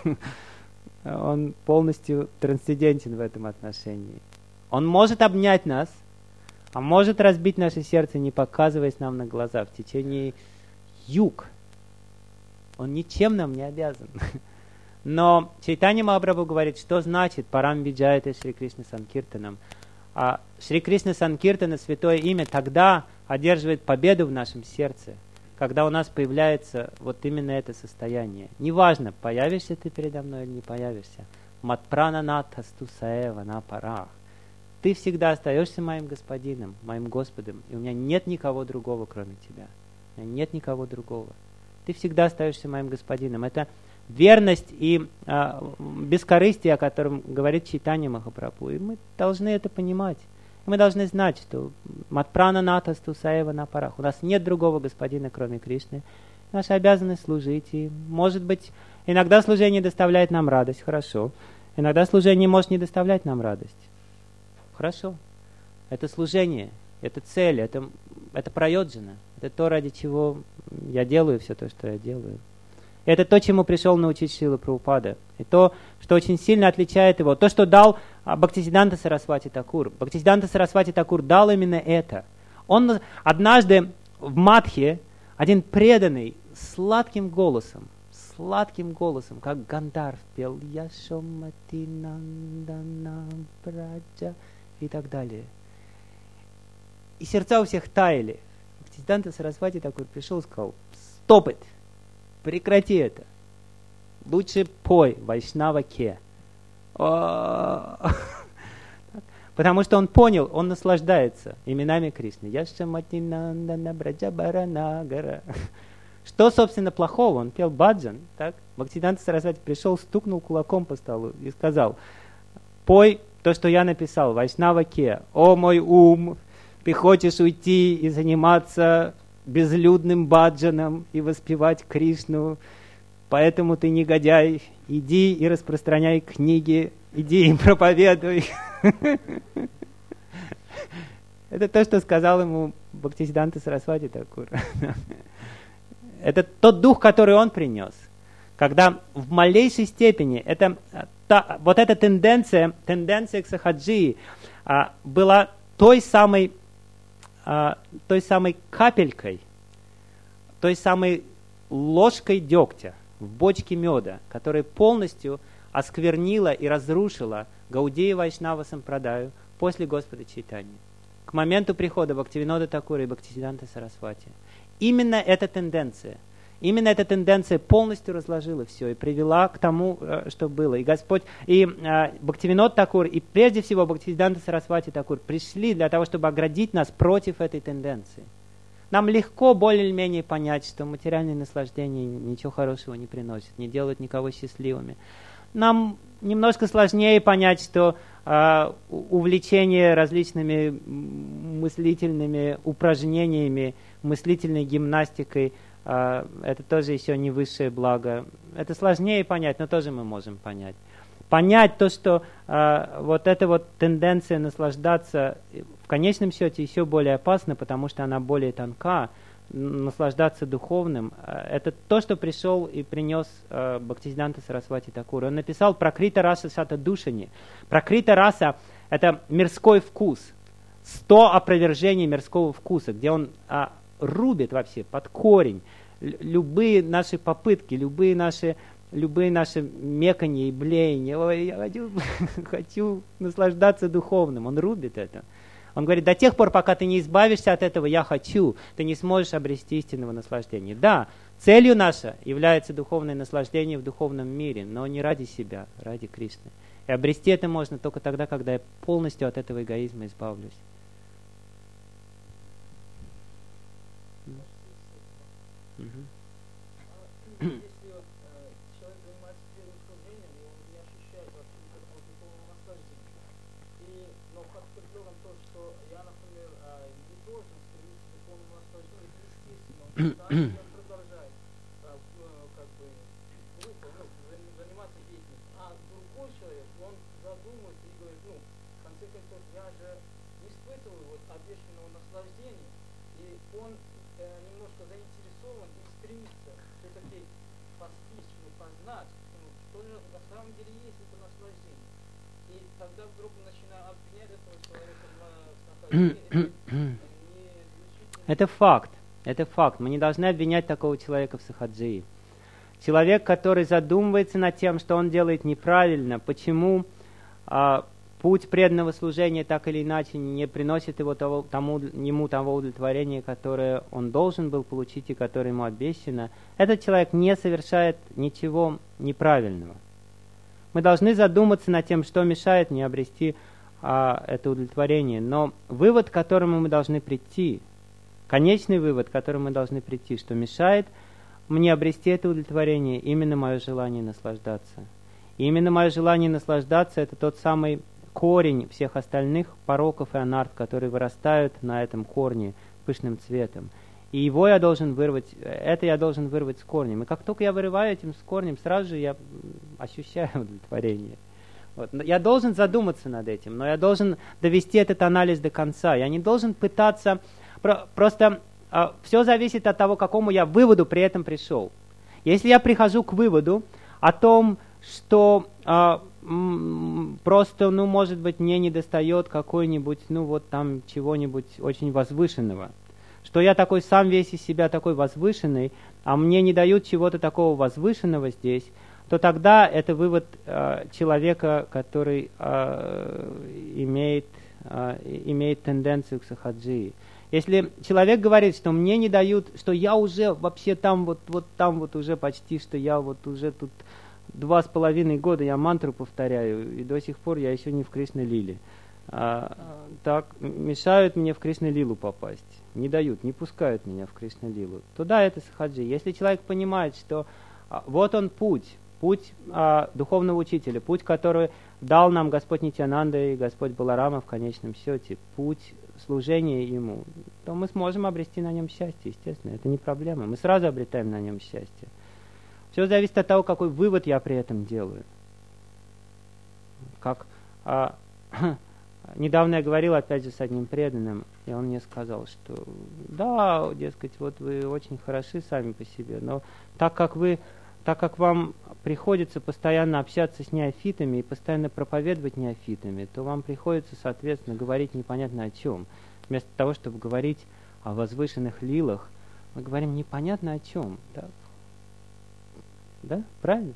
он полностью трансцендентен в этом отношении. Он может обнять нас, а может разбить наше сердце, не показываясь нам на глаза в течение юг. Он ничем нам не обязан. Но Чайтанья Махапрабху говорит, что значит парам виджаяте Шри Кришна Санкиртанам. А Шри Кришна Санкиртана, святое имя, тогда одерживает победу в нашем сердце, когда у нас появляется вот именно это состояние. Неважно, появишься ты передо мной или не появишься. Матпрана натхасту саева на парах. Ты всегда остаешься моим господином, моим Господом, и у меня нет никого другого, кроме тебя. У меня нет никого другого. Ты всегда остаешься моим господином. Это верность и а, бескорыстие, о котором говорит Чайтанья Махапрабху. И мы должны это понимать. Мы должны знать, что матпрана натхасту саева на парах. У нас нет другого господина, кроме Кришны. Наша обязанность служить. И, может быть, иногда служение доставляет нам радость. Хорошо. Иногда служение может не доставлять нам радость. Хорошо. Это служение, это цель, это, это прайоджана. Это то, ради чего я делаю все то, что я делаю. Это то, чему пришел научить Шрила Прабхупада. И то, что очень сильно отличает его. То, что дал Бхактисиддханта Сарасвати Такур. Бхактисиддханта Сарасвати Такур дал именно это. Он однажды в Мадхе, один преданный, сладким голосом, сладким голосом, как Гандарв пел Яшомати Нандана Браджа и так далее. И сердца у всех таяли. Бхактисиддханта Сарасвати Такур пришел и сказал, стоп it! Прекрати это. Лучше пой Вайшнава Ке. Потому что он понял, он наслаждается именами Кришны. Яшаматинандана Браджабаранагара. Что, собственно, плохого? Он пел баджан. Так? Бхактисиддханта Сарасвати пришел, стукнул кулаком по столу и сказал, пой то, что я написал, Вайшнава Ке. О мой ум, ты хочешь уйти и заниматься безлюдным баджаном и воспевать Кришну, поэтому ты негодяй, иди и распространяй книги, иди и проповедуй. Это то, что сказал ему Бхактисиддханта Сарасвати Такур. Это тот дух, который он принес. Когда в малейшей степени это, та, вот эта тенденция, тенденция к сахаджии а, была той самой той самой капелькой, той самой ложкой дегтя в бочке меда, которая полностью осквернила и разрушила Гаудия Вайшнава Сампрадаю после Господа Чайтаньи. К моменту прихода Бхактивинода Такура и Бхактисиддханты Сарасвати. Именно эта тенденция, именно эта тенденция полностью разложила все и привела к тому, что было. И Господь, и э, Бхактивинод Такур, и прежде всего Бхактисиддханта Сарасвати Такур пришли для того, чтобы оградить нас против этой тенденции. Нам легко более-менее понять, что материальные наслаждения ничего хорошего не приносят, не делают никого счастливыми. Нам немножко сложнее понять, что э, увлечение различными мыслительными упражнениями, мыслительной гимнастикой это тоже еще не высшее благо. Это сложнее понять, но тоже мы можем понять. Понять то, что э, вот эта вот тенденция наслаждаться в конечном счете еще более опасна, потому что она более тонка. наслаждаться духовным, это то, что пришел и принес э, Бхактисиданта Сарасвати Такур. Он написал «Пракрита раса шата душани». Пракрита раса – это мирской вкус, сто опровержений мирского вкуса, где он а, рубит вообще под корень любые наши попытки, любые наши, любые наши меканья и блеяния. Ой, я хочу, хочу наслаждаться духовным. Он рубит это. Он говорит, до тех пор, пока ты не избавишься от этого «я хочу», ты не сможешь обрести истинного наслаждения. Да, целью наша является духовное наслаждение в духовном мире, но не ради себя, ради Кришны. И обрести это можно только тогда, когда я полностью от этого эгоизма избавлюсь. Если человек занимается первым служением, и он не ощущает вообще никакого духовного наслаждения, и, но под предлогом того, что я, например, не должен стремиться к духовному наслаждению, это естественно, он продолжает как бы заниматься деятельностью. А другой человек, он задумывается и говорит, ну, в конце концов, я же не испытываю вот обещанного наслаждения, и он немножко заинтересован и стремится все-таки постичь, ну, познать, ну, что же на самом деле есть это наслаждение. И тогда вдруг начинаю обвинять этого человека в нахождении. Это факт, это факт. Мы не должны обвинять такого человека в сахаджии. Человек, который задумывается над тем, что он делает неправильно, почему а, путь преданного служения так или иначе не приносит его того, тому, ему того удовлетворения, которое он должен был получить и которое ему обещано, этот человек не совершает ничего неправильного. Мы должны задуматься над тем, что мешает мне обрести а, это удовлетворение. Но вывод, к которому мы должны прийти, конечный вывод, к которому мы должны прийти, что мешает мне обрести это удовлетворение, именно мое желание наслаждаться. И именно мое желание наслаждаться – это тот самый корень всех остальных пороков и анарт, которые вырастают на этом корне пышным цветом. И его я должен вырвать, это я должен вырвать с корнем. И как только я вырываю этим с корнем, сразу же я ощущаю удовлетворение. Вот. Я должен задуматься над этим, но я должен довести этот анализ до конца. Я не должен пытаться... Просто э, все зависит от того, к какому я выводу при этом пришел. Если я прихожу к выводу о том, что э, м, просто, ну, может быть, мне недостает какой-нибудь, ну, вот там чего-нибудь очень возвышенного, что я такой сам весь из себя такой возвышенный, а мне не дают чего-то такого возвышенного здесь, то тогда это вывод э, человека, который э, имеет, э, имеет тенденцию к сахаджии. Если человек говорит, что мне не дают, что я уже вообще там вот, вот там вот уже почти, что я вот уже тут два с половиной года я мантру повторяю, и до сих пор я еще не в Кришна-лиле. А, так, мешают мне в Кришна-лилу попасть, не дают, не пускают меня в Кришна-лилу. То да, это сахаджи. Если человек понимает, что а, вот он путь, путь а, духовного учителя, путь, который дал нам Господь Нитьянанда и Господь Баларама в конечном счете, путь служения Ему, то мы сможем обрести на нем счастье, естественно. Это не проблема. Мы сразу обретаем на нем счастье. Все зависит от того, какой вывод я при этом делаю. Как а, недавно я говорил, опять же, с одним преданным, и он мне сказал, что да, дескать, вот вы очень хороши сами по себе, но так как вы Так как вам приходится постоянно общаться с неофитами и постоянно проповедовать неофитами, то вам приходится, соответственно, говорить непонятно о чем. Вместо того, чтобы говорить о возвышенных лилах, мы говорим непонятно о чем. Да, да? Правильно?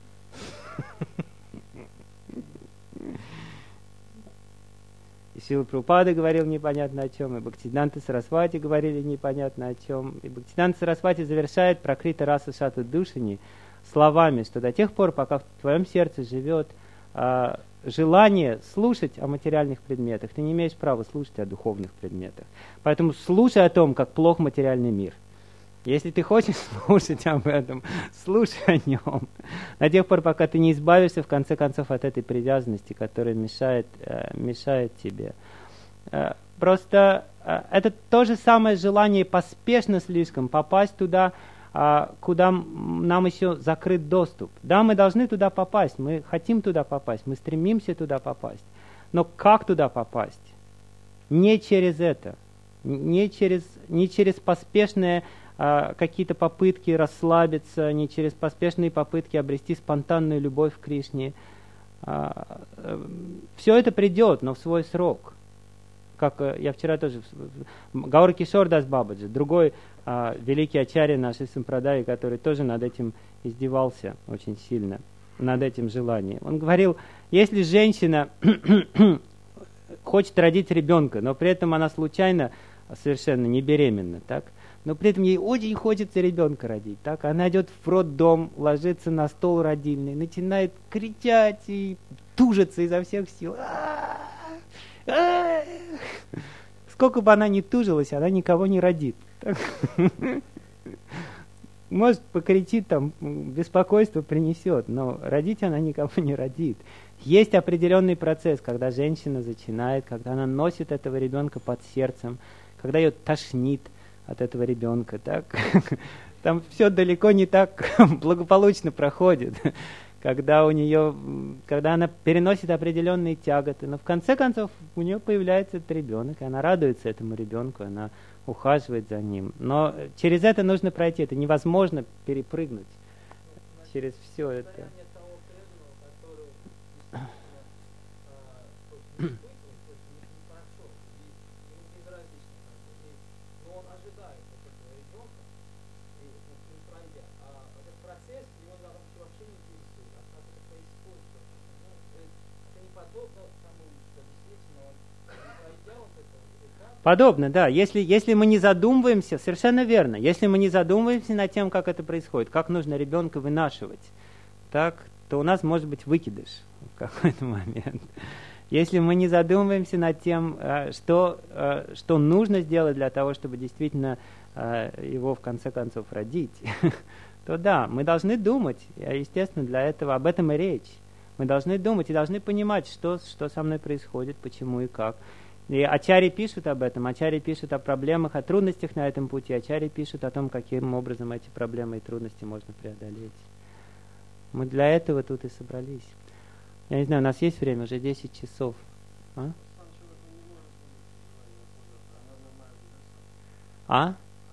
И Шрила Прабхупада говорил непонятно о чем, и Бхактисиданта Сарасвати говорили непонятно о чем. И Бхактисиданта Сарасвати завершает Пракрита раса шата душани словами, что до тех пор, пока в твоем сердце живет а, желание слушать о материальных предметах, ты не имеешь права слушать о духовных предметах. Поэтому слушай о том, как плох материальный мир. Если ты хочешь слушать об этом, слушай о нем. До тех пор, пока ты не избавишься, в конце концов, от этой привязанности, которая мешает, э, мешает тебе. Э, просто э, это то же самое желание поспешно слишком попасть туда, э, куда нам еще закрыт доступ. Да, мы должны туда попасть, мы хотим туда попасть, мы стремимся туда попасть. Но как туда попасть? Не через это. Не через, не через поспешные а, какие-то попытки расслабиться, не через поспешные попытки обрести спонтанную любовь к Кришне. А, а, все это придет, но в свой срок. Как а, я вчера тоже... Гаур Кишор Дас Бабаджи, другой а, великий ачарья нашей сампрадаи, который тоже над этим издевался очень сильно, над этим желанием. Он говорил, если женщина хочет родить ребенка, но при этом она случайно совершенно не беременна, так? Но при этом ей очень хочется ребенка родить, так? Она идет в роддом, ложится на стол родильный, начинает кричать и тужиться изо всех сил. Сколько бы она ни тужилась, она никого не родит. Может, покричит, там, беспокойство принесет, но родить она никого не родит. Есть определенный процесс, когда женщина зачинает, когда она носит этого ребенка под сердцем, когда ее тошнит от этого ребенка. Так? Там все далеко не так благополучно проходит, когда у нее, когда она переносит определенные тяготы. Но в конце концов у нее появляется этот ребенок, и она радуется этому ребенку, она ухаживает за ним. Но через это нужно пройти, это невозможно перепрыгнуть через все это. Подобно, да. Если, если мы не задумываемся, совершенно верно, если мы не задумываемся над тем, как это происходит, как нужно ребенка вынашивать, так, то у нас может быть выкидыш в какой-то момент. Если мы не задумываемся над тем, что, что нужно сделать для того, чтобы действительно его в конце концов родить, то да, мы должны думать, естественно, для этого об этом и речь. Мы должны думать и должны понимать, что, что со мной происходит, почему и как. И ачарьи пишут об этом, ачарьи пишут о проблемах, о трудностях на этом пути, ачарьи пишут о том, каким образом эти проблемы и трудности можно преодолеть. Мы для этого тут и собрались. Я не знаю, у нас есть время, уже десять часов. А? А?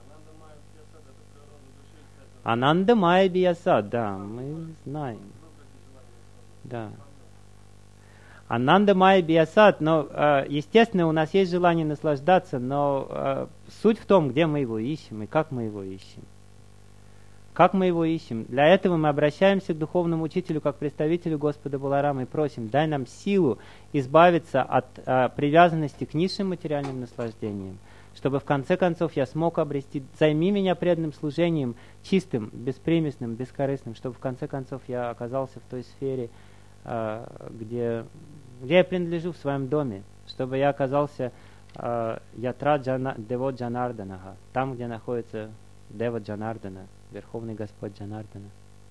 Ананда Майя Биясад, да, мы знаем. Да. Ананда Майя Биясад, но, естественно, у нас есть желание наслаждаться, но суть в том, где мы его ищем и как мы его ищем. Как мы его ищем? Для этого мы обращаемся к духовному учителю, как представителю Господа Баларама, и просим, дай нам силу избавиться от а, привязанности к низшим материальным наслаждениям, чтобы в конце концов я смог обрести, займи меня преданным служением, чистым, беспримесным, бескорыстным, чтобы в конце концов я оказался в той сфере, а, где, где я принадлежу в своем доме, чтобы я оказался ятра джана, дево Джанарданаха, там, где находится Дева Джанардана, Верховный Господь Джанардана.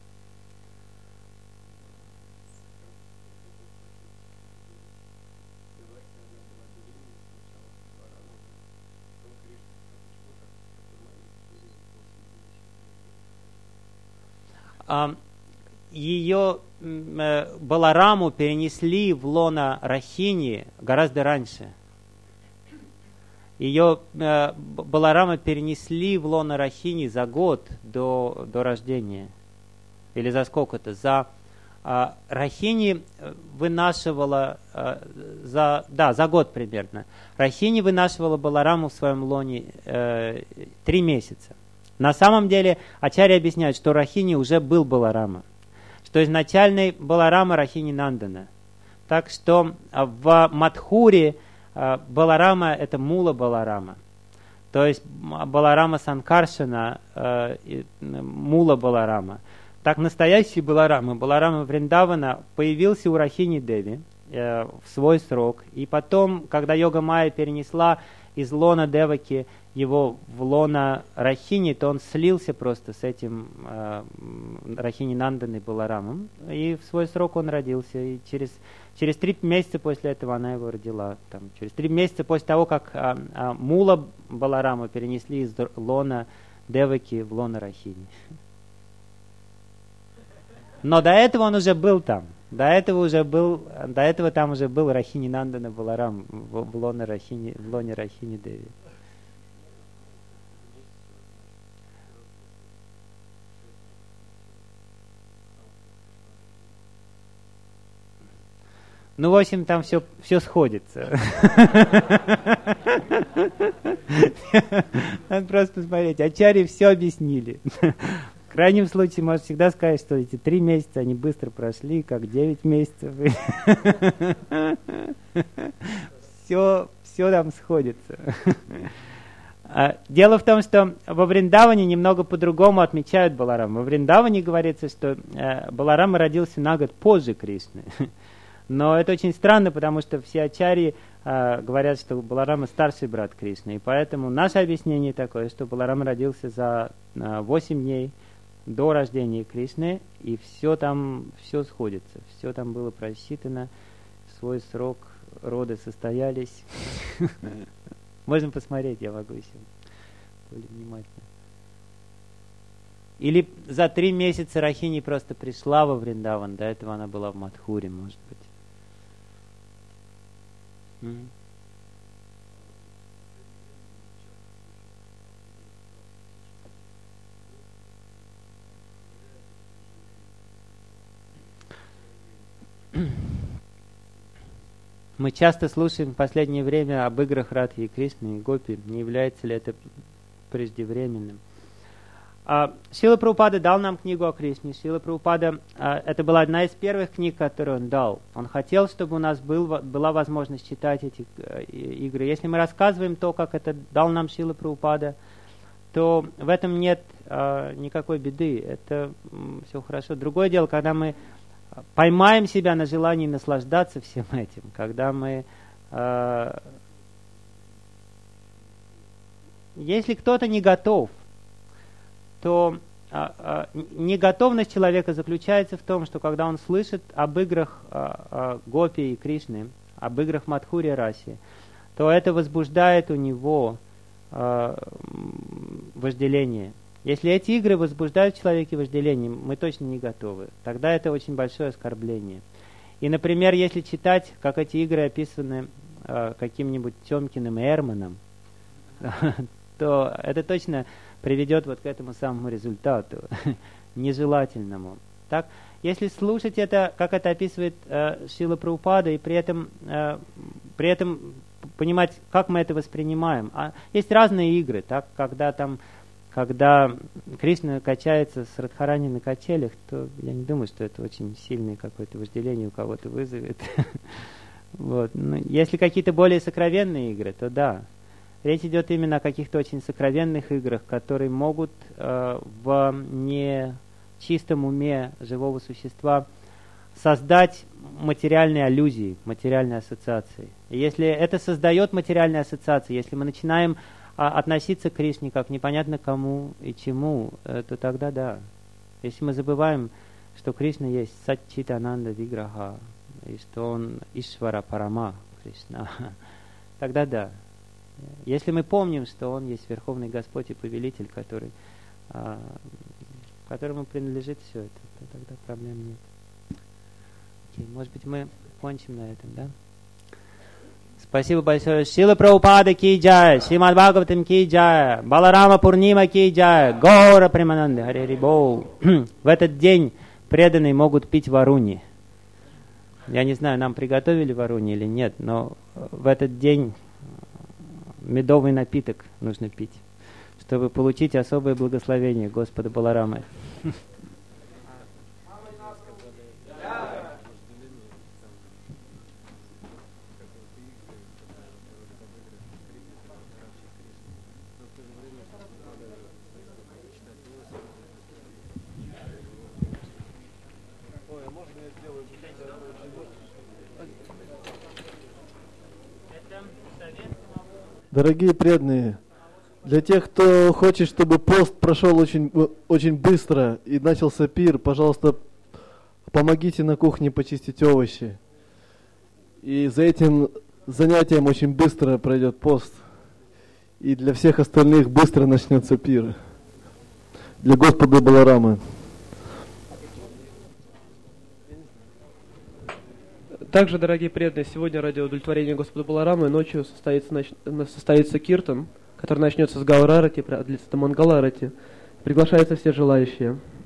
Ее э, Балараму перенесли в лоно Рахини гораздо раньше. Ее э, Баларама перенесли в лоно Рахини за год до, до рождения. Или за сколько-то. За э, Рахини вынашивала, э, за, да, за год примерно. Рахини вынашивала Балараму в своем лоне э, три месяца. На самом деле, ачарьи объясняют, что Рахини уже был Баларама. Что изначальный Баларама Рахини Нандана. Так что в Мадхуре Баларама — это мула Баларама. То есть Баларама Санкаршана, мула Баларама. Так настоящий Баларама, Баларама Вриндавана, появился у Рахини Деви в свой срок. И потом, когда Йога Майя перенесла из лона Деваки его в лона Рахини, то он слился просто с этим э, Рахини Нанданой Баларамом. И в свой срок он родился. И через, через три месяца после этого она его родила. Там, через три месяца после того, как э, э, мула Баларама перенесли из лона Деваки в лона Рахини. Но до этого он уже был там. До этого уже был, до этого там уже был Рахини Нандана Баларам в, в лоне Рахини, в лоне Рахини Деви. Ну, в общем, там все, все сходится. Надо просто посмотреть. Ачарьи все объяснили. В крайнем случае, можно всегда сказать, что эти три месяца, они быстро прошли, как девять месяцев. Все, все там сходится. Дело в том, что во Вриндаване немного по-другому отмечают Баларама. Во Вриндаване говорится, что Баларама родился на год позже Кришны. Но это очень странно, потому что все ачарьи говорят, что Баларама старший брат Кришны. И поэтому наше объяснение такое, что Баларама родился за восемь дней до рождения Кришны, и все там, все сходится. Все там было просчитано, свой срок роды состоялись. Можно посмотреть, я могу еще более внимательно. Или за три месяца Рахини просто пришла во Вриндаван, до этого она была в Мадхуре, может быть. Mm-hmm. Мы часто слушаем в последнее время об играх Радхи и Кришны и Гопи. Не является ли это преждевременным? А, Шрила Прабхупада дал нам книгу о Кришне. Шрила Прабхупада, а, это была одна из первых книг, которую он дал. Он хотел, чтобы у нас был, была возможность читать эти э, игры. Если мы рассказываем то, как это дал нам Шрила Прабхупада, то в этом нет э, никакой беды. Это м, все хорошо. Другое дело, когда мы поймаем себя на желании наслаждаться всем этим, когда мы... Э, если кто-то не готов, то э, э, неготовность человека заключается в том, что когда он слышит об играх э, э, Гопи и Кришны, об играх Мадхури Раси, то это возбуждает у него э, вожделение. Если эти игры возбуждают в человеке вожделение, мы точно не готовы. Тогда это очень большое оскорбление. И, например, если читать, как эти игры описаны э, каким-нибудь Тёмкиным и Эрманом, то это точно приведет вот к этому самому результату, нежелательному. Так, если слушать это, как это описывает э, Шрила Прабхупада, и при этом, э, при этом понимать, как мы это воспринимаем. А есть разные игры, так, когда там Когда Кришна качается с Радхарани на качелях, то я не думаю, что это очень сильное какое-то вожделение у кого-то вызовет. Вот. Но если какие-то более сокровенные игры, то да. Речь идет именно о каких-то очень сокровенных играх, которые могут э, в нечистом уме живого существа создать материальные аллюзии, материальные ассоциации. И если это создает материальные ассоциации, если мы начинаем относиться к Кришне как непонятно кому и чему, то тогда да. Если мы забываем, что Кришна есть Саччитананда Виграха, и что он Ишвара Парама Кришна, тогда да. Если мы помним, что он есть Верховный Господь и Повелитель, который, которому принадлежит все это, то тогда проблем нет. Окей, может быть, мы кончим на этом, да? Спасибо большое. Шрила Прабхупада ки джай, Шримад Бхагаватам ки джай, Баларама Пурнима ки джай, Гора Премананды, Хари Хари Бол. В этот день преданные могут пить варуни. Я не знаю, нам приготовили варуни или нет, но в этот день медовый напиток нужно пить, чтобы получить особое благословение Господа Баларамы. Дорогие преданные, для тех, кто хочет, чтобы пост прошел очень, очень быстро и начался пир, пожалуйста, помогите на кухне почистить овощи. И за этим занятием очень быстро пройдет пост. И для всех остальных быстро начнется пир. Для Господа Баларамы. Также, дорогие преданные, сегодня ради удовлетворения Господа Баларамы ночью состоится, нач... состоится киртан, который начнется с Гаурарати, продлится до Мангаларати. Приглашаются все желающие.